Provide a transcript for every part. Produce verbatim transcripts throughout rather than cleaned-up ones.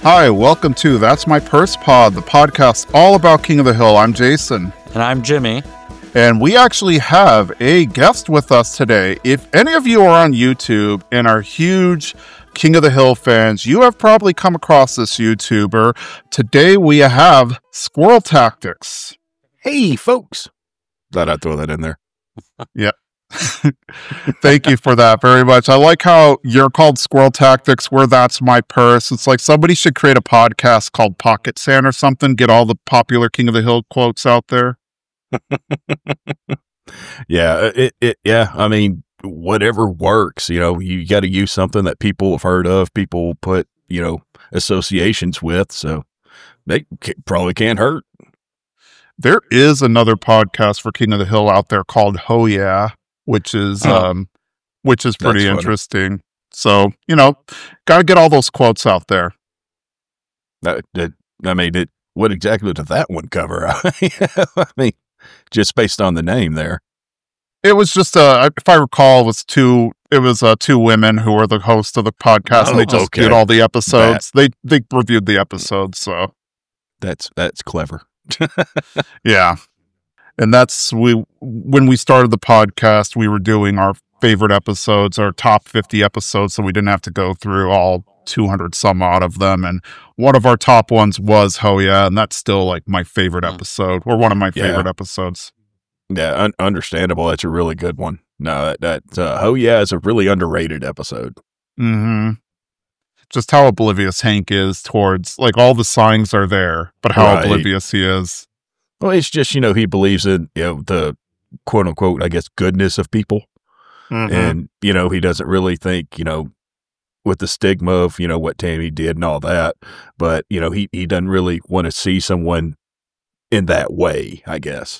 Hi, welcome to That's My Purse Pod, the podcast all about King of the Hill. I'm Jason. And I'm Jimmy. And we actually have a guest with us today. If any of you are on YouTube and are huge King of the Hill fans, you have probably come across this YouTuber. Today we have Squirrel Tactics. Hey, folks. Thought I'd throw that in there. Yeah. Thank you for that very much. I like how you're called Squirrel Tactics, where That's My Purse. It's like somebody should create a podcast called Pocket Sand or something, get all the popular King of the Hill quotes out there. yeah, it, it, yeah. I mean, whatever works, you know, you got to use something that people have heard of, people put, you know, associations with. So they probably can't hurt. There is another podcast for King of the Hill out there called Ho Yeah, which is, oh, um, which is pretty interesting. So, you know, got to get all those quotes out there. That, that, I mean, it, what exactly did that one cover? I mean, just based on the name there. It was just, uh, if I recall, it was two, it was uh, two women who were the hosts of the podcast, oh, and they just okay. did all the episodes. That, they they reviewed the episodes, so. That's, that's clever. Yeah. And that's, we, when we started the podcast, we were doing our favorite episodes, our top fifty episodes, so we didn't have to go through all two hundred some odd of them. And one of our top ones was Ho Yeah, and that's still like my favorite episode, or one of my favorite yeah. episodes. Yeah, un- understandable. That's a really good one. No, that, that uh, Ho Yeah is a really underrated episode. Mm-hmm. Just how oblivious Hank is towards, like, all the signs are there, but how right. oblivious he is. Well, it's just, you know, he believes in, you know, the quote unquote, I guess, goodness of people. Mm-hmm. And, you know, he doesn't really think, you know, with the stigma of, you know, what Tammy did and all that. But, you know, he, he doesn't really want to see someone in that way, I guess.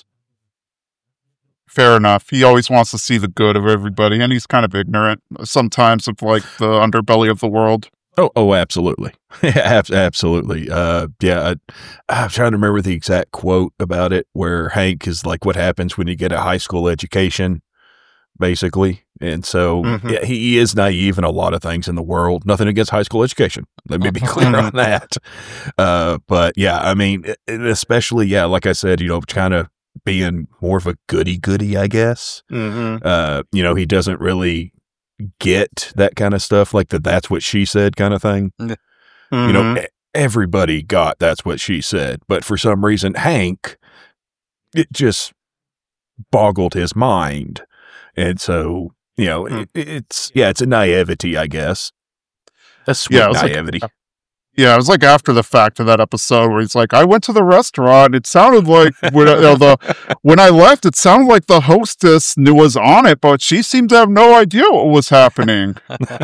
Fair enough. He always wants to see the good of everybody, and he's kind of ignorant sometimes of, like, the underbelly of the world. Oh, oh, absolutely. Absolutely. Uh, yeah, I, I'm trying to remember the exact quote about it, where Hank is like, what happens when you get a high school education, basically. And so mm-hmm. yeah, he is naive in a lot of things in the world. Nothing against high school education. Let me be clear on that. Uh, but yeah, I mean, especially, yeah, like I said, you know, kind of being more of a goody-goody, I guess. Mm-hmm. Uh, you know, he doesn't really get that kind of stuff, like the that's what she said kind of thing. Mm-hmm. You know, everybody got that's what she said, but for some reason Hank, it just boggled his mind. And so, you know, mm. it, it's yeah it's a naivety, I guess, a sweet yeah, naivety. Like, yeah, it was like after the fact of that episode where he's like, I went to the restaurant. It sounded like when, you know, the, when I left, it sounded like the hostess knew was on it, but she seemed to have no idea what was happening.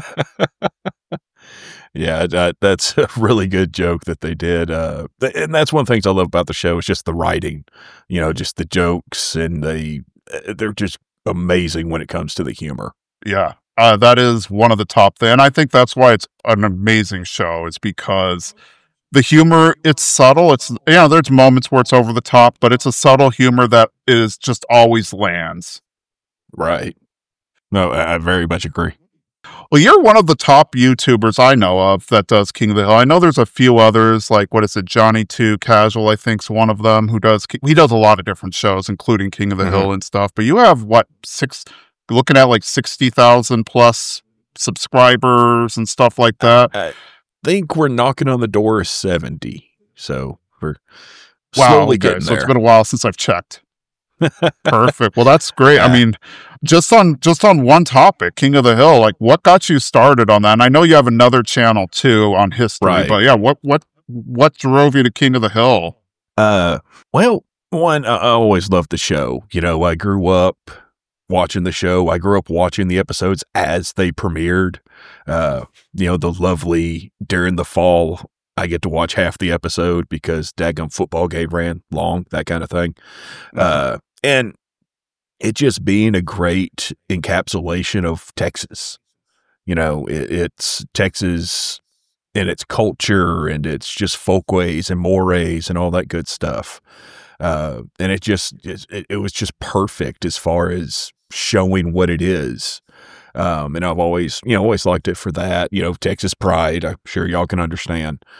Yeah, that, that's a really good joke that they did. Uh, and that's one of the things I love about the show is just the writing, you know, just the jokes, and the, they're just amazing when it comes to the humor. Yeah. Uh, that is one of the top things. And I think that's why it's an amazing show, is because the humor, it's subtle. It's, you know, there's moments where it's over the top, but it's a subtle humor that is just always lands. Right. No, I very much agree. Well, you're one of the top YouTubers I know of that does King of the Hill. I know there's a few others, like, what is it, Johnny two Casual, I think's one of them, who does, he does a lot of different shows, including King of the mm-hmm. Hill and stuff. But you have, what, six... looking at like sixty thousand plus subscribers and stuff like that. I think we're knocking on the door of seventy. So we're wow, slowly okay. getting so there. It's been a while since I've checked. Perfect. Well, that's great. Yeah. I mean, just on just on one topic, King of the Hill, like, what got you started on that? And I know you have another channel too on history, right. but yeah, what what what drove you to King of the Hill? Uh, well, one, I always loved the show. You know, I grew up watching the show. I grew up watching the episodes as they premiered. Uh, you know, the lovely, during the fall, I get to watch half the episode because daggum football game ran long, that kind of thing. Mm-hmm. Uh, and it just being a great encapsulation of Texas. You know, it, it's Texas and its culture and its just folkways and mores and all that good stuff. Uh, and it just, it, it was just perfect as far as showing what it is. Um, and I've always, you know, always liked it for that, you know, Texas pride. I'm sure y'all can understand.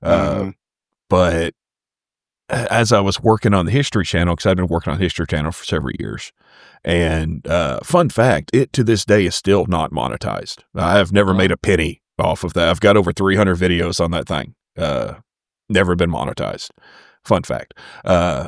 Uh, Mhm. but as I was working on the History Channel, because I've been working on the History Channel for several years, and uh, fun fact, it to this day is still not monetized. I have never Wow. made a penny off of that. I've got over three hundred videos on that thing. Uh, never been monetized. Fun fact. Uh,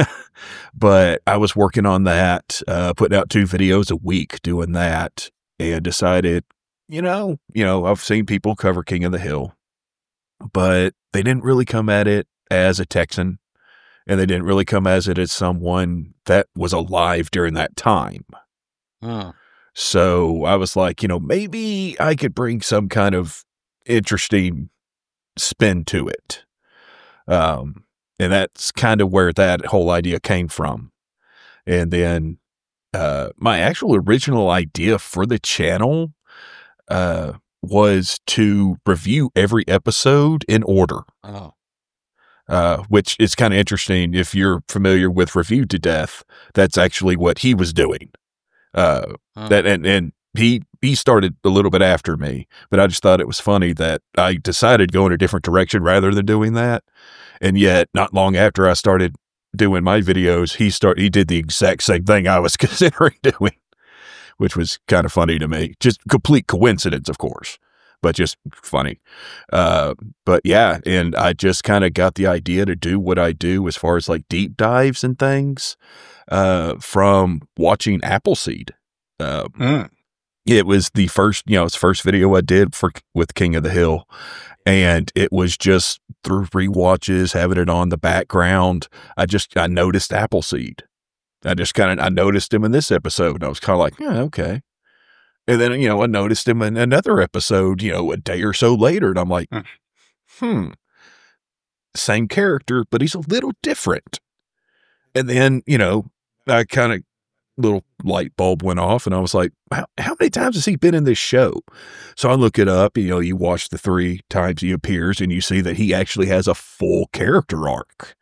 but I was working on that, uh, putting out two videos a week doing that, and decided, you know, you know, I've seen people cover King of the Hill, but they didn't really come at it as a Texan. And they didn't really come as it as someone that was alive during that time. Huh. So I was like, you know, maybe I could bring some kind of interesting spin to it. Um, and that's kind of where that whole idea came from. And then uh, my actual original idea for the channel uh, was to review every episode in order. Oh. Uh, which is kind of interesting. If you're familiar with Review to Death, that's actually what he was doing. Uh, Huh. that and, and he he started a little bit after me, but I just thought it was funny that I decided to go in a different direction rather than doing that. And yet, not long after I started doing my videos, he start he did the exact same thing I was considering doing, which was kind of funny to me. Just complete coincidence, of course, but just funny. Uh, but yeah, and I just kind of got the idea to do what I do as far as like deep dives and things uh, from watching Appleseed. Uh, Mm. it was the first, you know, it's the first video I did for with King of the Hill, and it was just through rewatches, having it on the background. I just I noticed Appleseed. I just kind of I noticed him in this episode, and I was kind of like, yeah, okay. And then, you know, I noticed him in another episode, you know, a day or so later. And I'm like, Hmm. hmm, same character, but he's a little different. And then, you know, I kind of, little light bulb went off and I was like, how, how many times has he been in this show? So I look it up, you know, you watch the three times he appears and you see that he actually has a full character arc.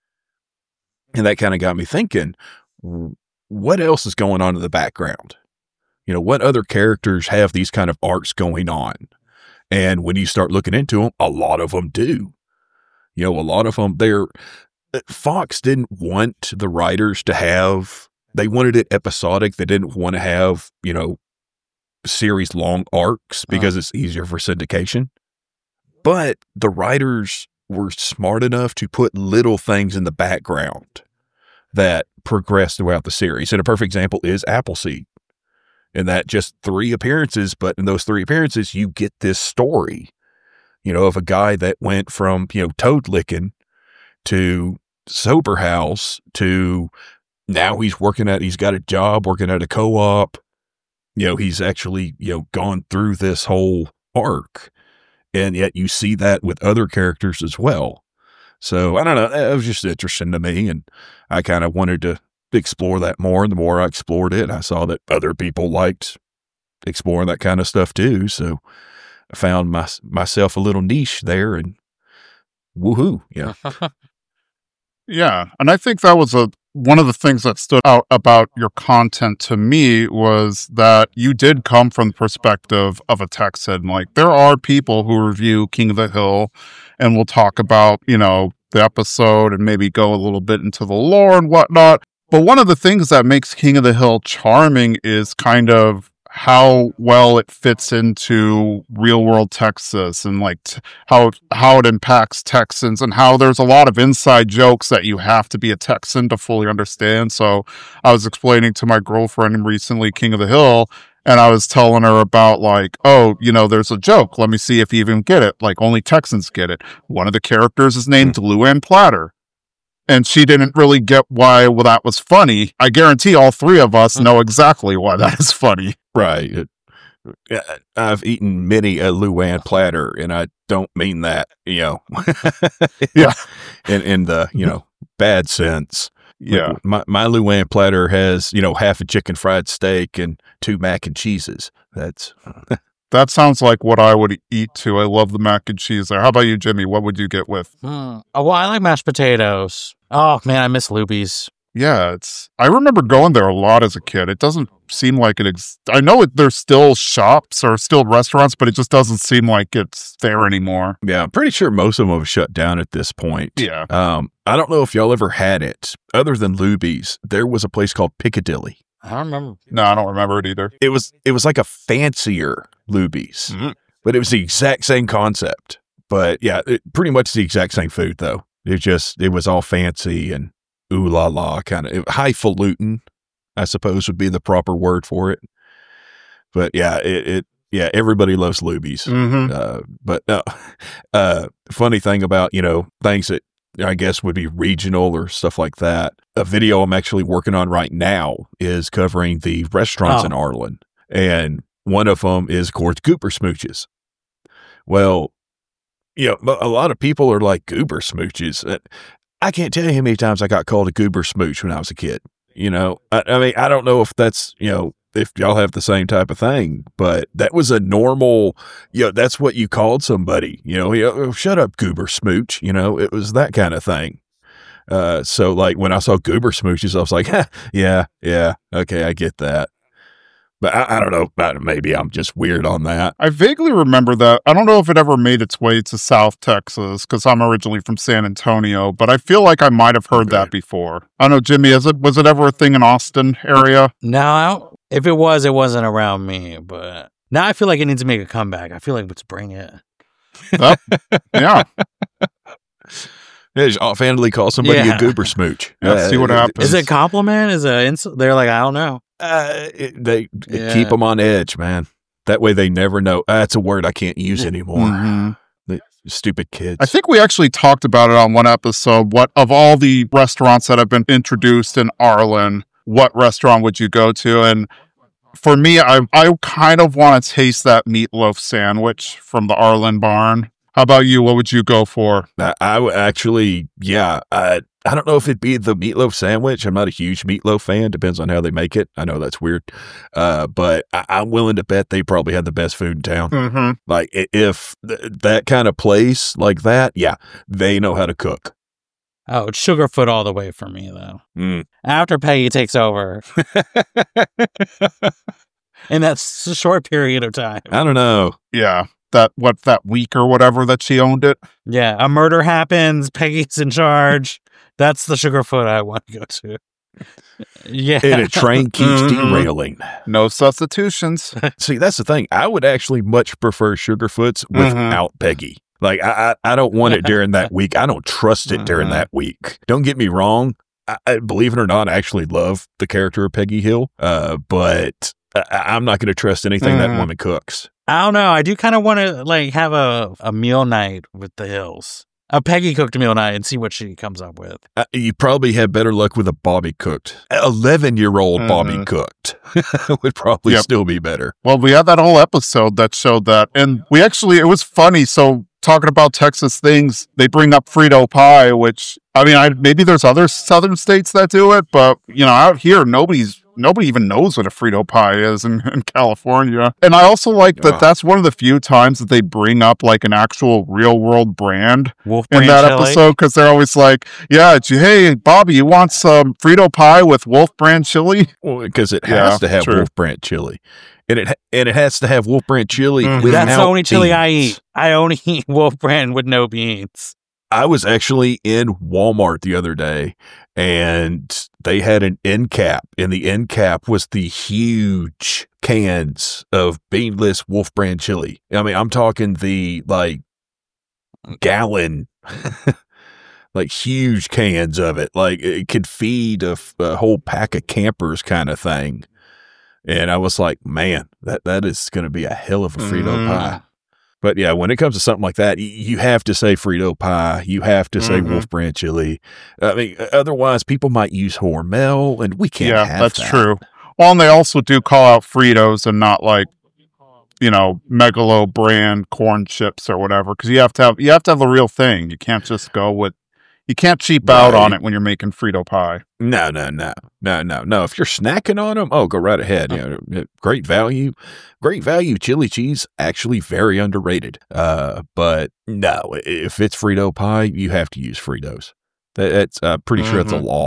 And that kind of got me thinking, what else is going on in the background? You know, what other characters have these kind of arcs going on? And when you start looking into them, a lot of them do. You know, a lot of them, they're, Fox didn't want the writers to have, they wanted it episodic. They didn't want to have, you know, series long arcs because uh. it's easier for syndication. But the writers were smart enough to put little things in the background that progress throughout the series. And a perfect example is Appleseed. And that just three appearances, but in those three appearances, you get this story, you know, of a guy that went from, you know, toad licking to sober house to now he's working at, he's got a job working at a co-op. You know, he's actually, you know, gone through this whole arc. And yet you see that with other characters as well. So I don't know. It was just interesting to me. And I kind of wanted to explore that more. And the more I explored it, I saw that other people liked exploring that kind of stuff too. So I found my, myself a little niche there and woohoo. Yeah. Yeah. And I think that was a, one of the things that stood out about your content to me was that you did come from the perspective of a Texan. Like there are people who review King of the Hill and will talk about, you know, the episode and maybe go a little bit into the lore and whatnot. But one of the things that makes King of the Hill charming is kind of how well it fits into real world Texas and like t- how how it impacts Texans and how there's a lot of inside jokes that you have to be a Texan to fully understand. So I was explaining to my girlfriend recently King of the Hill, and I was telling her about like, oh, you know, there's a joke. Let me see if you even get it. Like only Texans get it. One of the characters is named mm-hmm. Luann Platter. And she didn't really get why well, that was funny. I guarantee all three of us know exactly why that is funny. Right. I've eaten many a Luann platter, and I don't mean that, you know, yeah, in, in the, you know, bad sense. Yeah. Like my, my Luann platter has, you know, half a chicken fried steak and two mac and cheeses. That's... That sounds like what I would eat too. I love the mac and cheese there. How about you, Jimmy? What would you get with? Hmm. Oh, well, I like mashed potatoes. Oh, man, I miss Luby's. Yeah, it's. I remember going there a lot as a kid. It doesn't seem like it. Ex- I know it, there's still shops or still restaurants, but it just doesn't seem like it's there anymore. Yeah, I'm pretty sure most of them have shut down at this point. Yeah. Um, I don't know if y'all ever had it. Other than Luby's, there was a place called Piccadilly. I don't remember. No, I don't remember it either. It was it was like a fancier Luby's, Mm-hmm. but it was the exact same concept. But yeah, it, pretty much the exact same food though. It just it was all fancy and ooh la la kind of highfalutin, I suppose would be the proper word for it. But yeah, it, it yeah everybody loves Luby's. Mm-hmm. Uh, but no, uh, funny thing about you know things that I guess would be regional or stuff like that. A video I'm actually working on right now is covering the restaurants Oh. in Arlen. And one of them is, of course, Goober Smooches. Well, you know, a lot of people are like, Goober Smooches. Uh, I can't tell you how many times I got called a Goober Smooch when I was a kid. You know, I, I mean, I don't know if that's, you know, if y'all have the same type of thing, but that was a normal, you know, that's what you called somebody, you know, you know, shut up, Goober Smooch, you know, it was that kind of thing. Uh, so like when I saw Goober Smooches, I was like, yeah, yeah, okay, I get that. But I, I don't know, but maybe I'm just weird on that. I vaguely remember that. I don't know if it ever made its way to South Texas because I'm originally from San Antonio, but I feel like I might have heard Okay. that before. I don't know, Jimmy, is it, was it ever a thing in Austin area? No, I don't, if it was, it wasn't around me. But now I feel like it needs to make a comeback. I feel like let's bring it. That- yeah. Yeah, just offhandedly call somebody Yeah. a Goober Smooch. Yeah, see what Uh, happens. Is it a compliment? Is it insult? They're like, I don't know. Uh, it, they Yeah. keep them on edge, man. That way they never know. Uh, that's a word I can't use anymore. Mhm. The stupid kids. I think we actually talked about it on one episode. What of all the restaurants that have been introduced in Arlen, what restaurant would you go to? And for me, I I kind of want to taste that meatloaf sandwich from the Arlen Barn. How about you? What would you go for? I, I would actually, yeah. I, I don't know if it'd be the meatloaf sandwich. I'm not a huge meatloaf fan. Depends on how they make it. I know that's weird. Uh, but I, I'm willing to bet they probably had the best food in town. Mm-hmm. Like i- if th- that kind of place like that, yeah, they know how to cook. Oh, it's Sugarfoot all the way for me, though. Mm. After Peggy takes over. And that's a short period of time. I don't know. Yeah, that what that week or whatever that she owned it. Yeah, a murder happens. Peggy's in charge. That's the Sugarfoot I want to go to. Yeah. And a train keeps Mhm. derailing. No substitutions. See, that's the thing. I would actually much prefer Sugarfoots without Peggy. Like, I, I I don't want it during that week. I don't trust it during Mhm. that week. Don't get me wrong. I, I, believe it or not, I actually love the character of Peggy Hill. Uh, but I, I'm not going to trust anything Mhm. that woman cooks. I don't know. I do kind of want to like have a, a meal night with the Hills. A Peggy cooked meal night and see what she comes up with. Uh, you probably have better luck with a Bobby cooked. eleven-year-old Bobby Mhm. cooked would probably Yep. still be better. Well, we had that whole episode that showed that. And we actually, it was funny. So, talking about Texas things, they bring up Frito pie, which, I mean, I maybe there's other southern states that do it, but, you know, out here, nobody's, nobody even knows what a Frito pie is in, in California. And I also like that Ugh. that's one of the few times that they bring up like an actual real world brand Wolf in Brand that chili. episode, because they're always like, yeah, it's- hey, Bobby, you want some Frito pie with Wolf Brand chili? Well, because it Yeah, has to have true. Wolf Brand chili. And it ha- and it has to have Wolf Brand chili Mhm. without That's the only chili I beans. eat. I only eat Wolf Brand with no beans. I was actually in Walmart the other day and they had an end cap, and the end cap was the huge cans of beanless Wolf Brand chili. I mean, I'm talking the like gallon, like huge cans of it. Like it could feed a, f- a whole pack of campers kind of thing. And I was like, man, that, that is going to be a hell of a Frito Mm. pie. But yeah, when it comes to something like that, y- you have to say Frito pie. You have to say Mhm. Wolf Brand chili. I mean, otherwise people might use Hormel, and we can't yeah, have that's that. true. Well, and they also do call out Fritos and not like, you know, Megalo brand corn chips or whatever, because you have to have you have to have the real thing. You can't just go with, you can't cheap out on Right. it when you're making Frito pie. No, no, no, no, no, no. If you're snacking on them, oh, go right ahead. You know, great value, great value. Chili cheese actually very underrated. Uh, but no, if it's Frito pie, you have to use Fritos. That- That's uh, pretty sure it's a Mhm. law.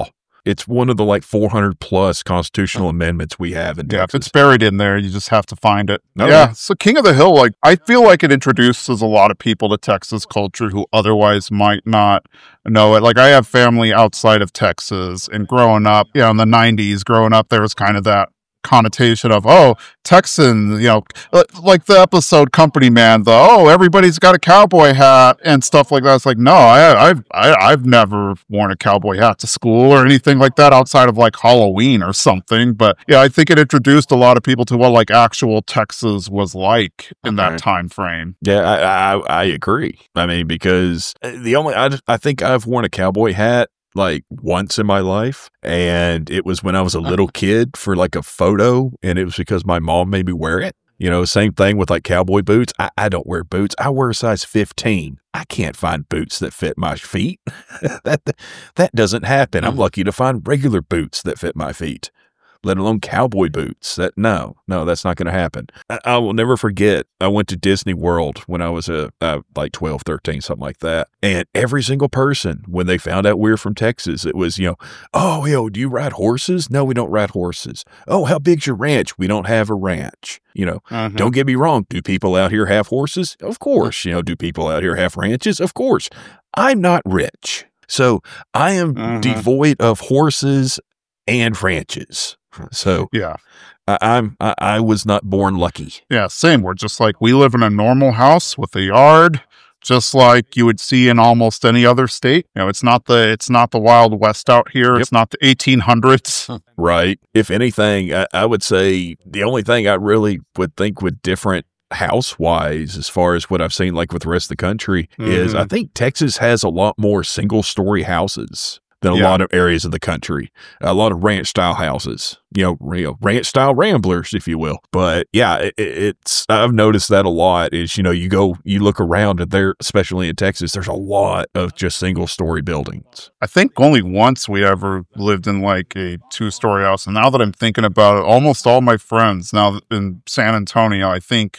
It's one of the like four hundred plus constitutional amendments we have in Yeah, Texas. if it's buried in there, you just have to find it. Oh, yeah. yeah. So King of the Hill, like, I feel like it introduces a lot of people to Texas culture who otherwise might not know it. Like, I have family outside of Texas, and growing up, you know, in the nineties, growing up, there was kind of that connotation of, oh, Texan, you know, like the episode Company Man, the, oh, everybody's got a cowboy hat and stuff like that. It's like, no, I, I've, I, I've never worn a cowboy hat to school or anything like that outside of like Halloween or something. But yeah, I think it introduced a lot of people to what like actual Texas was like in that Okay. time frame. Yeah, I, I I agree. I mean, because the only I, just- I think I've worn a cowboy hat like once in my life, and it was when I was a little kid for like a photo, and it was because my mom made me wear it. You know, same thing with like cowboy boots. I, I don't wear boots. I wear a size fifteen. I can't find boots that fit my feet. that that doesn't happen. I'm lucky to find regular boots that fit my feet, let alone cowboy boots. That no, no, that's not going to happen. I, I will never forget. I went to Disney World when I was a uh, like twelve, thirteen, something like that. And every single person, when they found out we were from Texas, it was, you know, oh, yo, do you ride horses? No, we don't ride horses. Oh, how big's your ranch? We don't have a ranch. You know, Mhm. don't get me wrong. Do people out here have horses? Of course. You know, do people out here have ranches? Of course. I'm not rich. So I am Mhm. devoid of horses and ranches. So Yeah. I, I'm I, I was not born lucky. Yeah, same. We're just like, we live in a normal house with a yard, just like you would see in almost any other state. You know, it's not the it's not the Wild West out here. Yep. It's not the eighteen hundreds. Right. If anything, I, I would say the only thing I really would think would different house wise, as far as what I've seen like with the rest of the country, is I Mhm. think Texas has a lot more single story houses than a Yeah. lot of areas of the country. A lot of ranch style houses, you know, real ranch style ramblers, if you will. But yeah, it, it's, I've noticed that a lot is, you know, you go, you look around and there, especially in Texas, there's a lot of just single story buildings. I think only once we ever lived in like a two story house. And now that I'm thinking about it, almost all my friends now in San Antonio, I think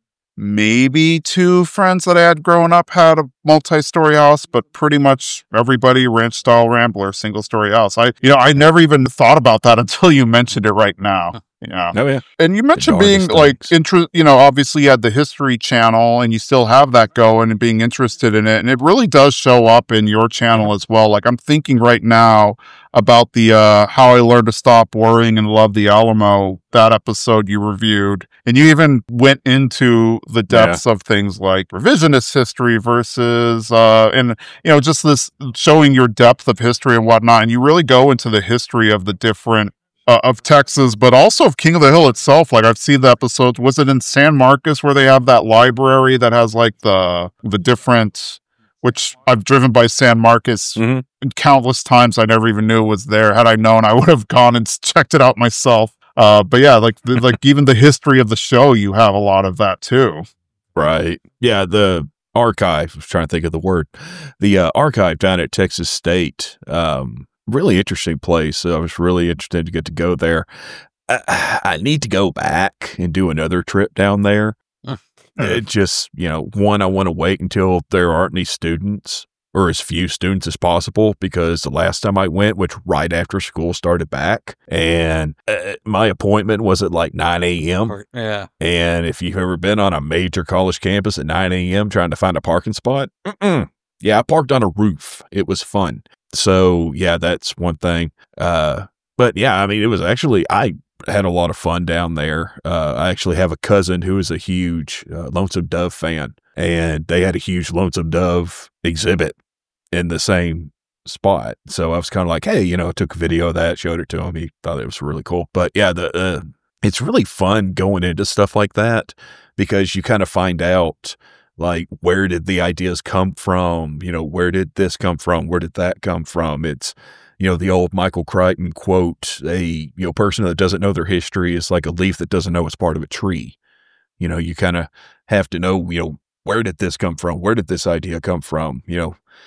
maybe two friends that I had growing up had a multi-story house, but pretty much everybody ranch style rambler, single story house. I, you know, I never even thought about that until you mentioned it right now. Yeah. Oh, yeah. And you mentioned darndest being like things. interest, you know, obviously you had the History Channel and you still have that going and being interested in it. And it really does show up in your channel as well. Like I'm thinking right now about the uh, How I Learned to Stop Worrying and Love the Alamo, that episode you reviewed. And you even went into the depths of things like revisionist history versus, uh, and, you know, just this showing your depth of history and whatnot. And you really go into the history of the different Uh, of Texas, but also of King of the Hill itself. Like I've seen the episodes. Was it in San Marcos where they have that library that has like the the different, which I've driven by San Marcos Mhm. countless times. I never even knew it was there. Had I known, I would have gone and checked it out myself. Uh, but yeah, like the, like even the history of the show, you have a lot of that too. Right. Yeah. The archive, I was trying to think of the word, the uh, archive down at Texas State, um, really interesting place. So I was really interested to get to go there. I, I need to go back and do another trip down there. It just, you know, one, I want to wait until there aren't any students or as few students as possible, because the last time I went, which right after school started back, and uh, my appointment was at like nine a.m. Or- yeah. And if you've ever been on a major college campus at nine a.m. trying to find a parking spot, mm-mm. Yeah, I parked on a roof. It was fun. So yeah, that's one thing. Uh, but yeah, I mean, it was actually, I had a lot of fun down there. Uh, I actually have a cousin who is a huge uh, Lonesome Dove fan, and they had a huge Lonesome Dove exhibit in the same spot. So I was kind of like, hey, you know, took a video of that, showed it to him. He thought it was really cool. But yeah, the uh, it's really fun going into stuff like that, because you kind of find out, like, where did the ideas come from? You know, where did this come from? Where did that come from? It's, you know, the old Michael Crichton quote, a, you know, person that doesn't know their history is like a leaf that doesn't know it's part of a tree. You know, you kind of have to know, you know, where did this come from? Where did this idea come from? You know,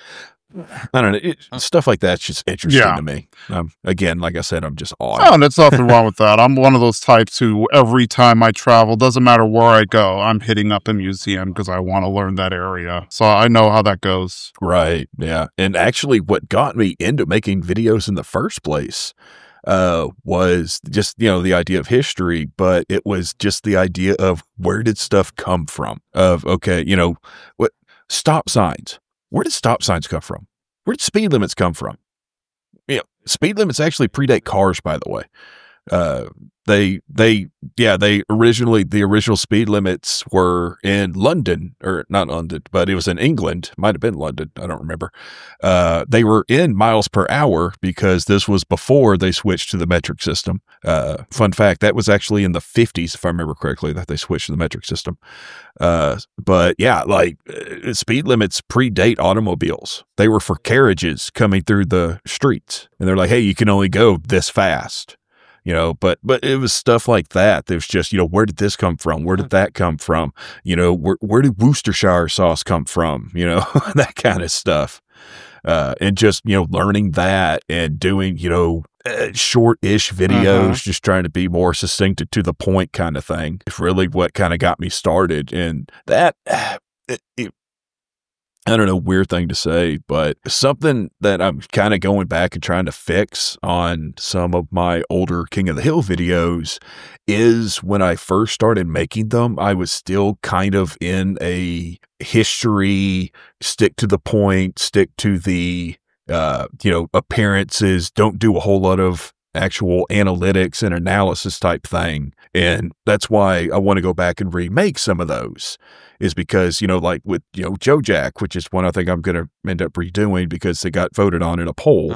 I don't know. It, stuff like that's just interesting Yeah. to me. Um, again, like I said, I'm just odd. Oh, and there's nothing wrong with that. I'm one of those types who every time I travel, doesn't matter where I go, I'm hitting up a museum because I want to learn that area. So I know how that goes. Right. Yeah. And actually, what got me into making videos in the first place uh, was just, you know, the idea of history, but it was just the idea of where did stuff come from? Of, okay, you know, what stop signs. Where did stop signs come from? Where did speed limits come from? You know, speed limits actually predate cars, by the way. Uh, they, they, yeah, they originally, the original speed limits were in London, or not London, but it was in England. Might have been London. I don't remember. Uh, they were in miles per hour because this was before they switched to the metric system. Uh, fun fact, that was actually in the fifties, if I remember correctly, that they switched to the metric system. Uh, but yeah, like uh, speed limits predate automobiles. They were for carriages coming through the streets, and they're like, hey, you can only go this fast. You know, but but it was stuff like that. There's just, you know, where did this come from? Where did that come from? You know, where where did Worcestershire sauce come from? You know, that kind of stuff. Uh, and just, you know, learning that and doing, you know, uh, short-ish videos, Uh-huh. just trying to be more succinct and to the point kind of thing. It's really what kind of got me started. And that, it, it, I don't know, weird thing to say, but something that I'm kind of going back and trying to fix on some of my older King of the Hill videos is when I first started making them, I was still kind of in a history, stick to the point, stick to the, uh, you know, appearances, don't do a whole lot of actual analytics and analysis type thing. And that's why I want to go back and remake some of those. Is because, you know, like with, you know, Joe Jack, which is one I think I'm going to end up redoing because they got voted on in a poll.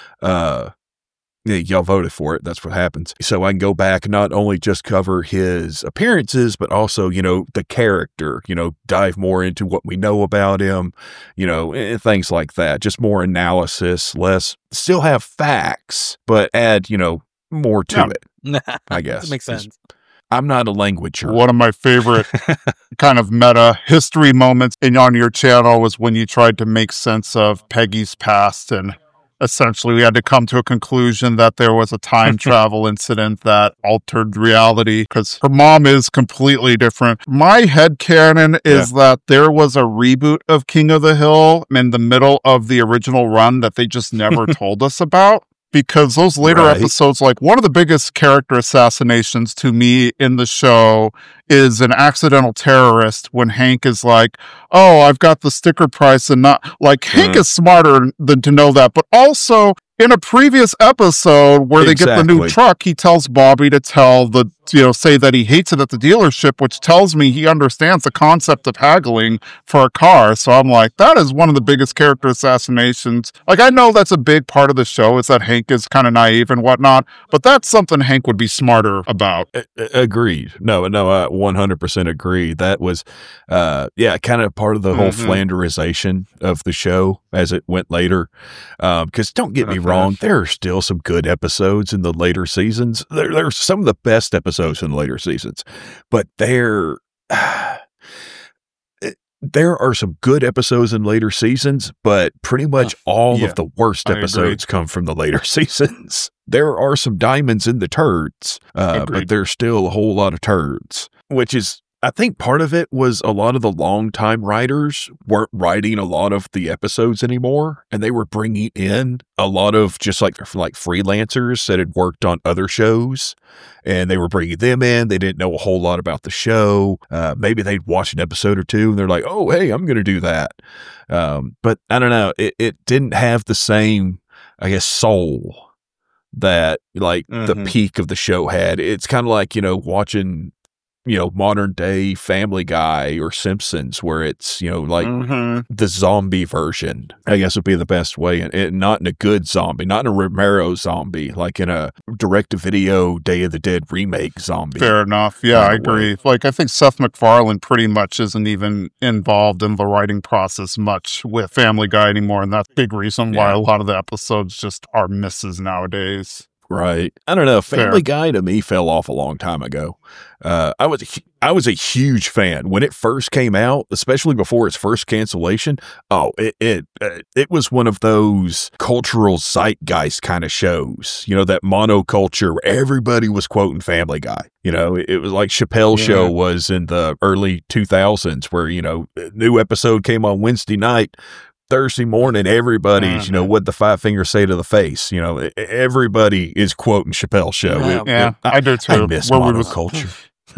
Uh, yeah, y'all voted for it. That's what happens. So I can go back and not only just cover his appearances, but also, you know, the character, you know, dive more into what we know about him, you know, and things like that. Just more analysis, less, still have facts, but add, you know, more to Yeah. it, I guess. That makes sense. I'm not a languager. One of my favorite kind of meta history moments in on your channel was when you tried to make sense of Peggy's past, and essentially we had to come to a conclusion that there was a time travel incident that altered reality because her mom is completely different. My headcanon is that there was a reboot of King of the Hill in the middle of the original run that they just never told us about. Because those later Right. episodes, like one of the biggest character assassinations to me in the show is an accidental terrorist when Hank is like, oh, I've got the sticker price and not like Hank Mm. is smarter than to know that. But also in a previous episode where they get the new Exactly. truck, he tells Bobby to tell the, you know, say that he hates it at the dealership, which tells me he understands the concept of haggling for a car. So I'm like, that is one of the biggest character assassinations. Like, I know that's a big part of the show is that Hank is kind of naive and whatnot, but that's something Hank would be smarter about. A- a- Agreed. No, no, I one hundred percent agree. That was, uh, yeah, kind of part of the whole Mhm. Flanderization of the show as it went later. Um, because don't get me Uh-huh. wrong, there are still some good episodes in the later seasons. There, there's some of the best episodes in the later seasons, but there, there are some good episodes in later seasons, but pretty much all yeah, of the worst I agree. episodes come from the later seasons. There are some diamonds in the turds, uh, but Agreed. there's still a whole lot of turds, which is, I think part of it was a lot of the longtime writers weren't writing a lot of the episodes anymore, and they were bringing in a lot of just like like freelancers that had worked on other shows, and they were bringing them in. They didn't know a whole lot about the show. Uh, maybe they'd watch an episode or two, and they're like, "Oh, hey, I'm going to do that." Um, but I don't know. It it didn't have the same, I guess, soul that like the Mhm. peak of the show had. It's kind of like, you know, watching, you know, modern day Family Guy or Simpsons, where it's, you know, like Mhm. the zombie version, I guess would be the best way. And it, not in a good zombie, not in a Romero zombie, like in a direct to video Day of the Dead remake zombie. Fair enough. Yeah, I Kinda way. agree. Like, I think Seth MacFarlane pretty much isn't even involved in the writing process much with Family Guy anymore. And that's a big reason why Yeah. a lot of the episodes just are misses nowadays. Right. I don't know. Family Fair. Guy to me fell off a long time ago. Uh, I was a hu- I was a huge fan when it first came out, especially before its first cancellation. Oh, it it uh, it was one of those cultural zeitgeist kind of shows. You know, that monoculture where everybody was quoting Family Guy. You know, it, it was like Chappelle's Yeah. show was in the early two thousands, where you know, a new episode came on Wednesday night. Thursday morning, everybody's, you know, Mhm. what the five fingers say to the face. You know, e- everybody is quoting Chappelle's show. Yeah. It- Yeah, it- I do too. I miss Where we was- monoculture.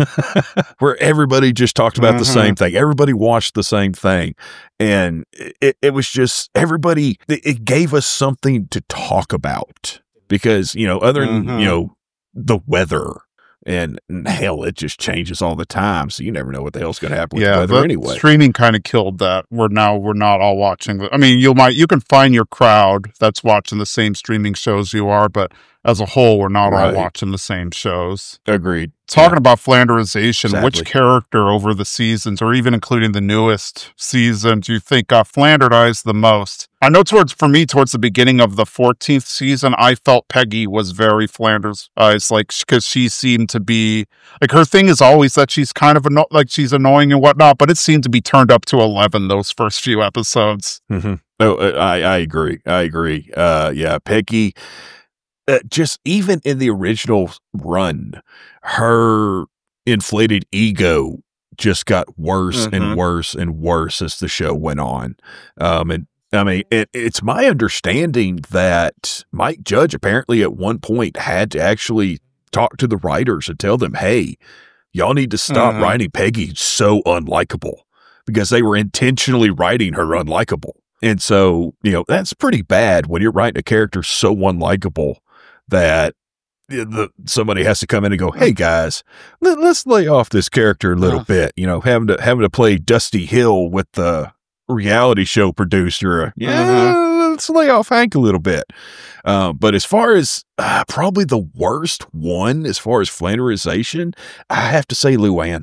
Where everybody just talked about the Mhm. same thing. Everybody watched the same thing. And it, it was just everybody, it, it gave us something to talk about because, you know, other than, Mhm. you know, the weather and, and hell, it just changes all the time. So you never know what the hell's going to happen with the Yeah, weather the anyway. streaming kind of killed that. We're now we're not all watching. the- I mean, you might you can find your crowd that's watching the same streaming shows you are, but as a whole, we're not Right. all watching the same shows. Agreed. Talking about Flanderization, Sadly. which character over the seasons, or even including the newest season, do you think got Flanderized the most? I know towards for me, towards the beginning of the fourteenth season, I felt Peggy was very Flanderized, like because she seemed to be like her thing is always that she's kind of anno- like she's annoying and whatnot, but it seemed to be turned up to eleven those first few episodes. Mm-hmm. Oh, uh, I, I agree. I agree. Uh, yeah, Peggy, uh, just even in the original run, her inflated ego just got worse Mhm. and worse and worse as the show went on. Um, and I mean, it, it's my understanding that Mike Judge apparently at one point had to actually talk to the writers and tell them, hey, y'all need to stop Mhm. writing Peggy so unlikable, because they were intentionally writing her unlikable. And so, you know, that's pretty bad when you're writing a character so unlikable that the, somebody has to come in and go, hey guys, let, let's lay off this character a little Yeah. bit, you know, having to, having to play Dusty Hill with the reality show producer. Yeah, let's lay off Hank a little bit. Uh, but as far as uh, probably the worst one, as far as Flanderization, I have to say Luann.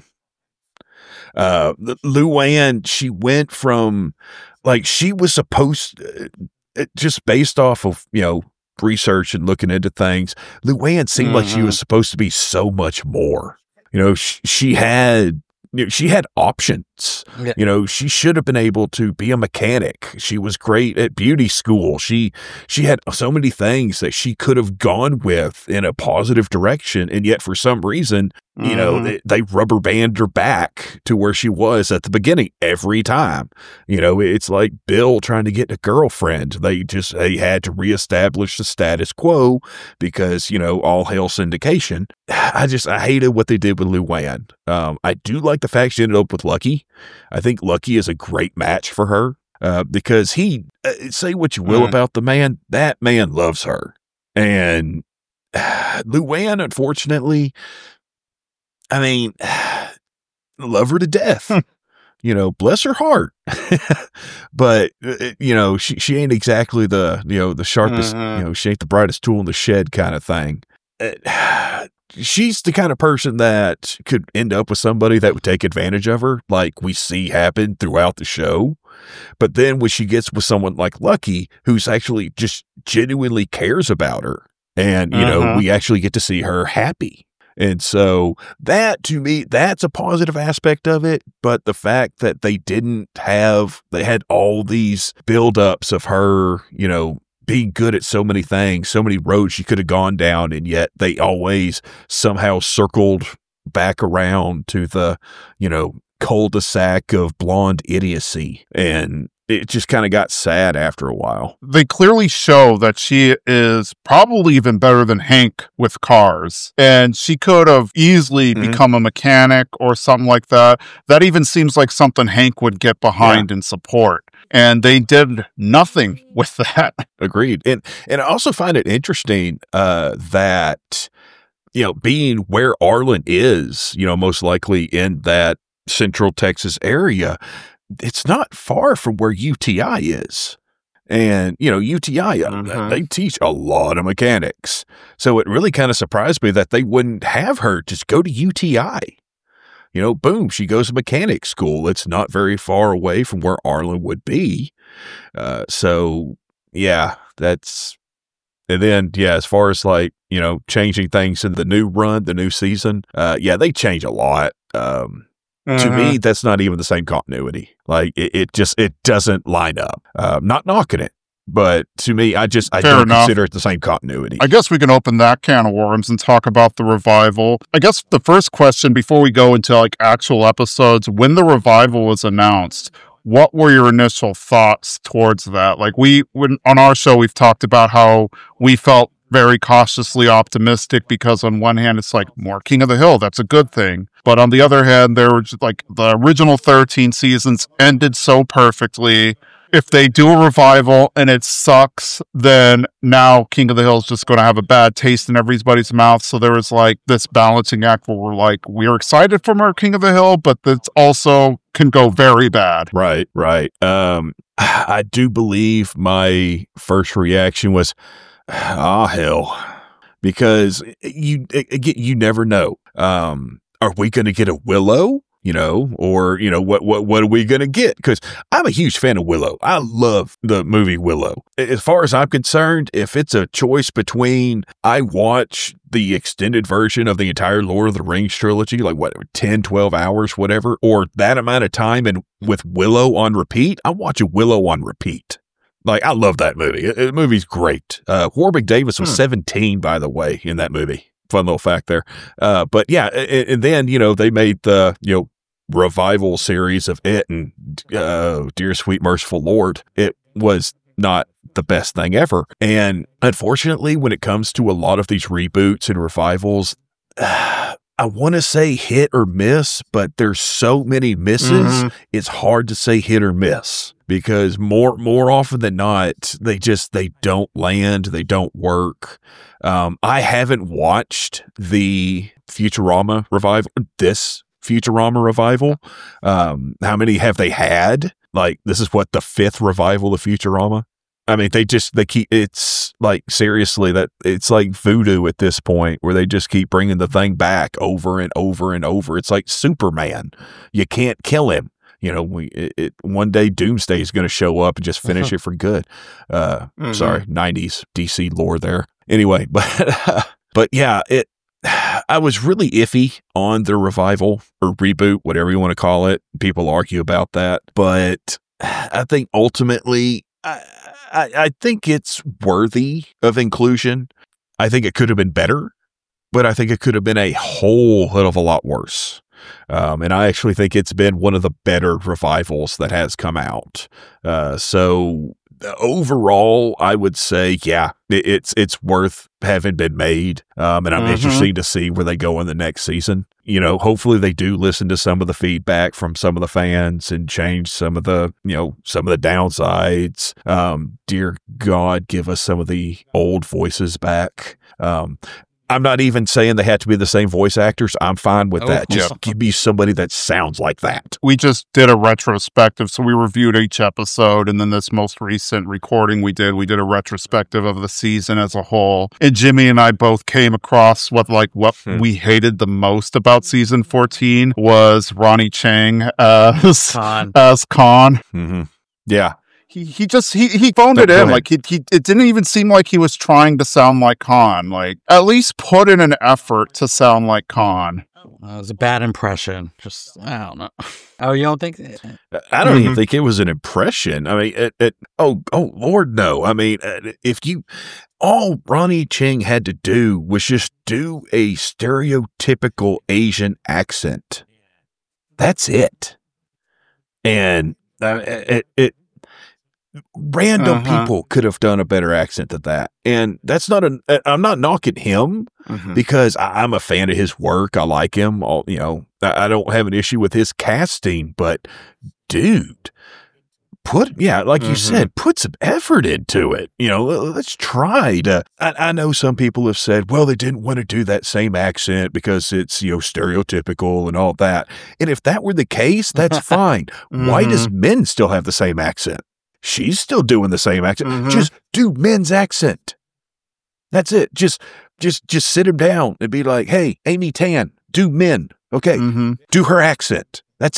Uh, Luann, she went from like she was supposed uh, just based off of, you know, research and looking into things. Luann seemed like she Mhm. was supposed to be so much more. You know, she, she had you know, she had options. Yeah. You know, she should have been able to be a mechanic. She was great at beauty school. She she had so many things that she could have gone with in a positive direction, and yet for some reason, you know, Mhm. they, they rubber banded her back to where she was at the beginning every time. You know, it's like Bill trying to get a girlfriend. They just they had to reestablish the status quo because, you know, all hail syndication. I just I hated what they did with Luann. Um, I do like the fact she ended up with Lucky. I think Lucky is a great match for her uh, because he uh, say what you will Mm. about the man, that man loves her, and uh, Luann, unfortunately. I mean, love her to death. You know, bless her heart. But uh, you know, she she ain't exactly the you know the sharpest. Mhm. You know, she ain't the brightest tool in the shed kind of thing. Uh, she's the kind of person that could end up with somebody that would take advantage of her, like we see happen throughout the show. But then when she gets with someone like Lucky, who's actually just genuinely cares about her, and you know, Mhm. we actually get to see her happy. And so that to me, that's a positive aspect of it. But the fact that they didn't have, they had all these buildups of her, you know, being good at so many things, so many roads she could have gone down. And yet they always somehow circled back around to the, you know, cul-de-sac of blonde idiocy. And it just kind of got sad after a while. They clearly show that she is probably even better than Hank with cars. And she could have easily Mhm. become a mechanic or something like that. That even seems like something Hank would get behind and support. And they did nothing with that. Agreed. And and I also find it interesting uh, that, you know, being where Arlen is, you know, most likely in that central Texas area, it's not far from where U T I is. And, you know, U T I, uh, Mhm. they teach a lot of mechanics. So it really kind of surprised me that they wouldn't have her just go to U T I. You know, boom, she goes to mechanic school. It's not very far away from where Arlen would be. Uh, so, yeah, that's and then, yeah, as far as like, you know, changing things in the new run, the new season, uh, yeah, they change a lot. Um, Mm-hmm. To me, that's not even the same continuity. Like it, it just, it doesn't line up. Uh, not knocking it, but to me, I just, I Fair don't enough. consider it the same continuity. I guess we can open that can of worms and talk about the revival. I guess the first question before we go into like actual episodes, when the revival was announced, what were your initial thoughts towards that? Like we, when on our show, we've talked about how we felt very cautiously optimistic because on one hand, it's like more King of the Hill. That's a good thing. But on the other hand, there were just like the original thirteen seasons ended so perfectly. If they do a revival and it sucks, then now King of the Hill is just going to have a bad taste in everybody's mouth. So there was like this balancing act where we're like, we're excited for more King of the Hill, but this also can go very bad. Right, right. Um, I do believe my first reaction was, ah, hell, because you again, you never know. Um, are we going to get a Willow? You know, or, you know, what, what, what are we going to get? Because I'm a huge fan of Willow. I love the movie Willow. As far as I'm concerned, if it's a choice between I watch the extended version of the entire Lord of the Rings trilogy, like what, ten, twelve hours, whatever, or that amount of time and with Willow on repeat, I'm watching Willow on repeat. Like, I love that movie. The movie's great. Uh, Warwick Davis was hmm. seventeen, by the way, in that movie. Fun little fact there. Uh, but yeah, and, and then, you know, they made the, you know, revival series of it and uh, Dear Sweet Merciful Lord. It was not the best thing ever. And unfortunately, when it comes to a lot of these reboots and revivals, uh, I want to say hit or miss, but there's so many misses. Mm-hmm. It's hard to say hit or miss because more more often than not, they just they don't land, they don't work. Um, I haven't watched the Futurama revival. This Futurama revival. Um, how many have they had? Like, this is what, the fifth revival of Futurama? I mean, they just, they keep, it's like, seriously, that it's like voodoo at this point where they just keep bringing the thing back over and over and over. It's like Superman. You can't kill him. You know, we, it, it one day Doomsday is going to show up and just finish uh-huh. it for good. Uh, mm-hmm. Sorry, nineties D C lore there. Anyway, but, but yeah, it, I was really iffy on the revival or reboot, whatever you want to call it. People argue about that, but I think ultimately, I, I, I think it's worthy of inclusion. I think it could have been better, but I think it could have been a whole hell of a lot worse. Um, and I actually think it's been one of the better revivals that has come out. Uh, so overall, I would say, yeah, it, it's it's worth having been made. Um, and I'm mm-hmm. interested to see where they go in the next season. You know, hopefully they do listen to some of the feedback from some of the fans and change some of the, you know, some of the downsides. Um, dear God, give us some of the old voices back. Um, I'm not even saying they have to be the same voice actors. I'm fine with oh, that. Just yeah. give me somebody that sounds like that. We just did a retrospective. So we reviewed each episode. And then this most recent recording we did, we did a retrospective of the season as a whole. And Jimmy and I both came across what like what hmm. we hated the most about season fourteen was Ronnie Chang as Khan. As Khan. Mm-hmm. Yeah. He he just he he phoned it in. Like he he it didn't even seem like he was trying to sound like Khan. Like at least put in an effort to sound like Khan. Uh, it was a bad impression. Just I don't know. Oh, you don't think? I don't mm-hmm. even think it was an impression. I mean, it, it oh oh Lord, no. I mean, if you all Ronnie Chang had to do was just do a stereotypical Asian accent. That's it. And uh, it it. Random uh-huh. people could have done a better accent than that. And that's not an, I'm not knocking him mm-hmm. because I, I'm a fan of his work. I like him. All, you know, I, I don't have an issue with his casting, but dude, put, yeah, like mm-hmm. you said, put some effort into it. You know, let's try to, I, I know some people have said, well, they didn't want to do that same accent because it's, you know, stereotypical and all that. And if that were the case, that's fine. Mm-hmm. Why does Men still have the same accent? She's still doing the same accent. Mm-hmm. Just do Men's accent. That's it. Just, just, just sit him down and be like, "Hey, Amy Tan, do Men. Okay, mm-hmm. do her accent. That's it."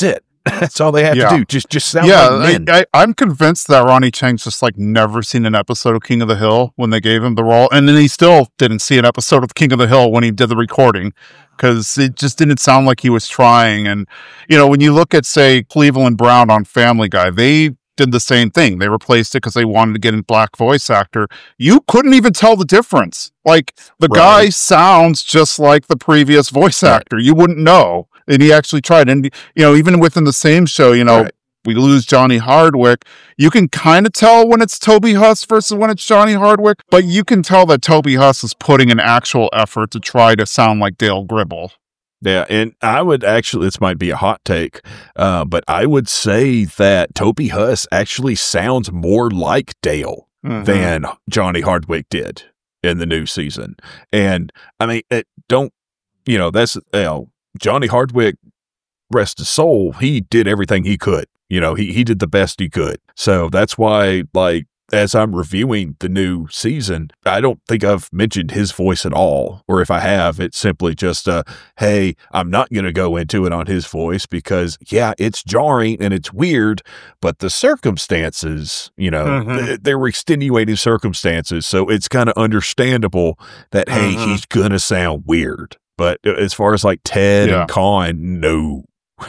That's all they have Yeah. to do. Just just sound Yeah, like men. I, I, I'm convinced that Ronnie Chang's just like never seen an episode of King of the Hill when they gave him the role, and then he still didn't see an episode of King of the Hill when he did the recording because it just didn't sound like he was trying. And you know, when you look at say Cleveland Brown on Family Guy, they did the same thing. They replaced it because they wanted to get a black voice actor. You couldn't even tell the difference. Like the Right. guy sounds just like the previous voice Right. actor. You wouldn't know. And he actually tried. And you know, even within the same show, you know, Right. we lose Johnny Hardwick. You can kind of tell when it's Toby Huss versus when it's Johnny Hardwick, but you can tell that Toby Huss is putting an actual effort to try to sound like Dale Gribble. Yeah, and I would actually, this might be a hot take, uh, but I would say that Toby Huss actually sounds more like Dale Mhm. than Johnny Hardwick did in the new season. And I mean, it don't, you know, that's, you know, Johnny Hardwick, rest his soul, he did everything he could. You know, he, he did the best he could. So that's why, like, as I'm reviewing the new season, I don't think I've mentioned his voice at all. Or if I have, it's simply just, uh, hey, I'm not going to go into it on his voice because, yeah, it's jarring and it's weird, but the circumstances, you know, Mhm. th- there were extenuating circumstances. So it's kind of understandable that, hey, Mhm. he's going to sound weird. But as far as like Ted Yeah. and Con, no.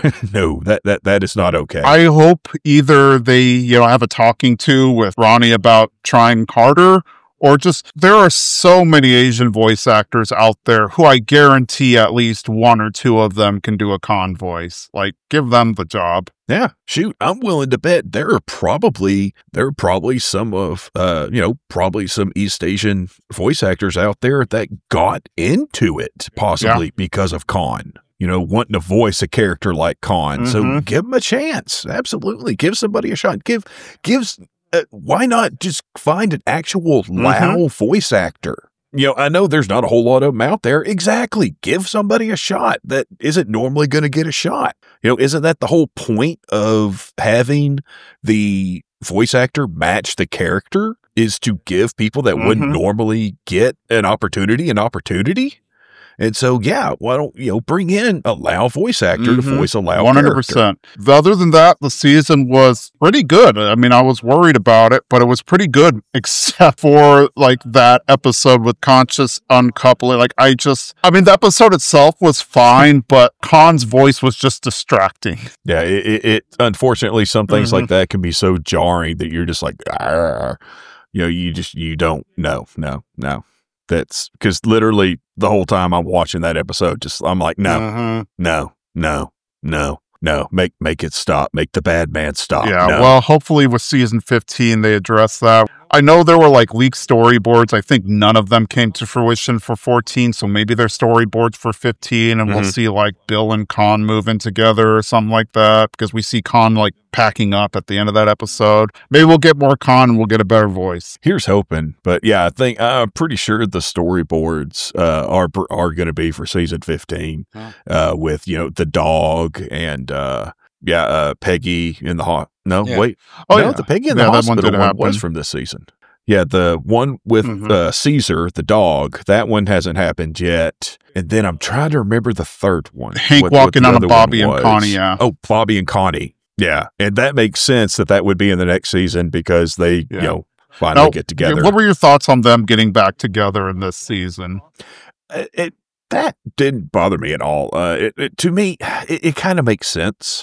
no, that, that, that is not okay. I hope either they, you know, have a talking to with Ronnie about trying harder, or just there are so many Asian voice actors out there who I guarantee at least one or two of them can do a Con voice. Like, give them the job. Yeah, shoot, I'm willing to bet there are probably there are probably some of uh you know probably some East Asian voice actors out there that got into it possibly because of Con. You know, wanting to voice a character like Con. So Mhm. give them a chance. Absolutely, give somebody a shot. Give gives. Uh, why not just find an actual Lao voice actor? You know, I know there's not a whole lot of them out there. Exactly. Give somebody a shot that isn't normally going to get a shot. You know, isn't that the whole point of having the voice actor match the character, is to give people that wouldn't Mhm. normally get an opportunity an opportunity? And so, yeah, why don't, you know, bring in a Lao voice actor to Mhm. voice a Lao one hundred character. percent. Other than that, the season was pretty good. I mean, I was worried about it, but it was pretty good, except for like that episode with Conscious uncoupling. Like, I just, I mean, the episode itself was fine, but Khan's voice was just distracting. Yeah, it, it, it unfortunately, some things Mhm. like that can be so jarring that you're just like, "Arr." You know, you just, you don't, no, no, no. That's because literally the whole time I'm watching that episode, just, I'm like, no, Mhm. no, no, no, no, make, make it stop. Make the bad man stop. Yeah, No. well, hopefully with season fifteen, they address that. I know there were like leaked storyboards. I think none of them came to fruition for fourteen, so maybe they're storyboards for fifteen, and we'll Mhm. see like Bill and Khan moving together or something like that, because we see Khan like packing up at the end of that episode. Maybe we'll get more Khan and we'll get a better voice. Here's hoping, but yeah, I think I'm pretty sure the storyboards uh, are are going to be for season fifteen, Huh. uh, with you know the dog and uh, yeah, uh, Peggy in the hot. No, Yeah. wait, Oh, no, yeah. the Peggy in Yeah, the that one hospital did one was happen. from this season. Yeah, the one with Mhm. uh, Caesar, the dog, that one hasn't happened yet. And then I'm trying to remember the third one. Hank what- what walking the on a other Bobby one and was. Connie, yeah. Oh, Bobby and Connie. Yeah, and that makes sense that that would be in the next season because they, you Yeah. know, finally Now, get together. what were your thoughts on them getting back together in this season? it, it that didn't bother me at all. Uh, it, it to me, it, it kind of makes sense.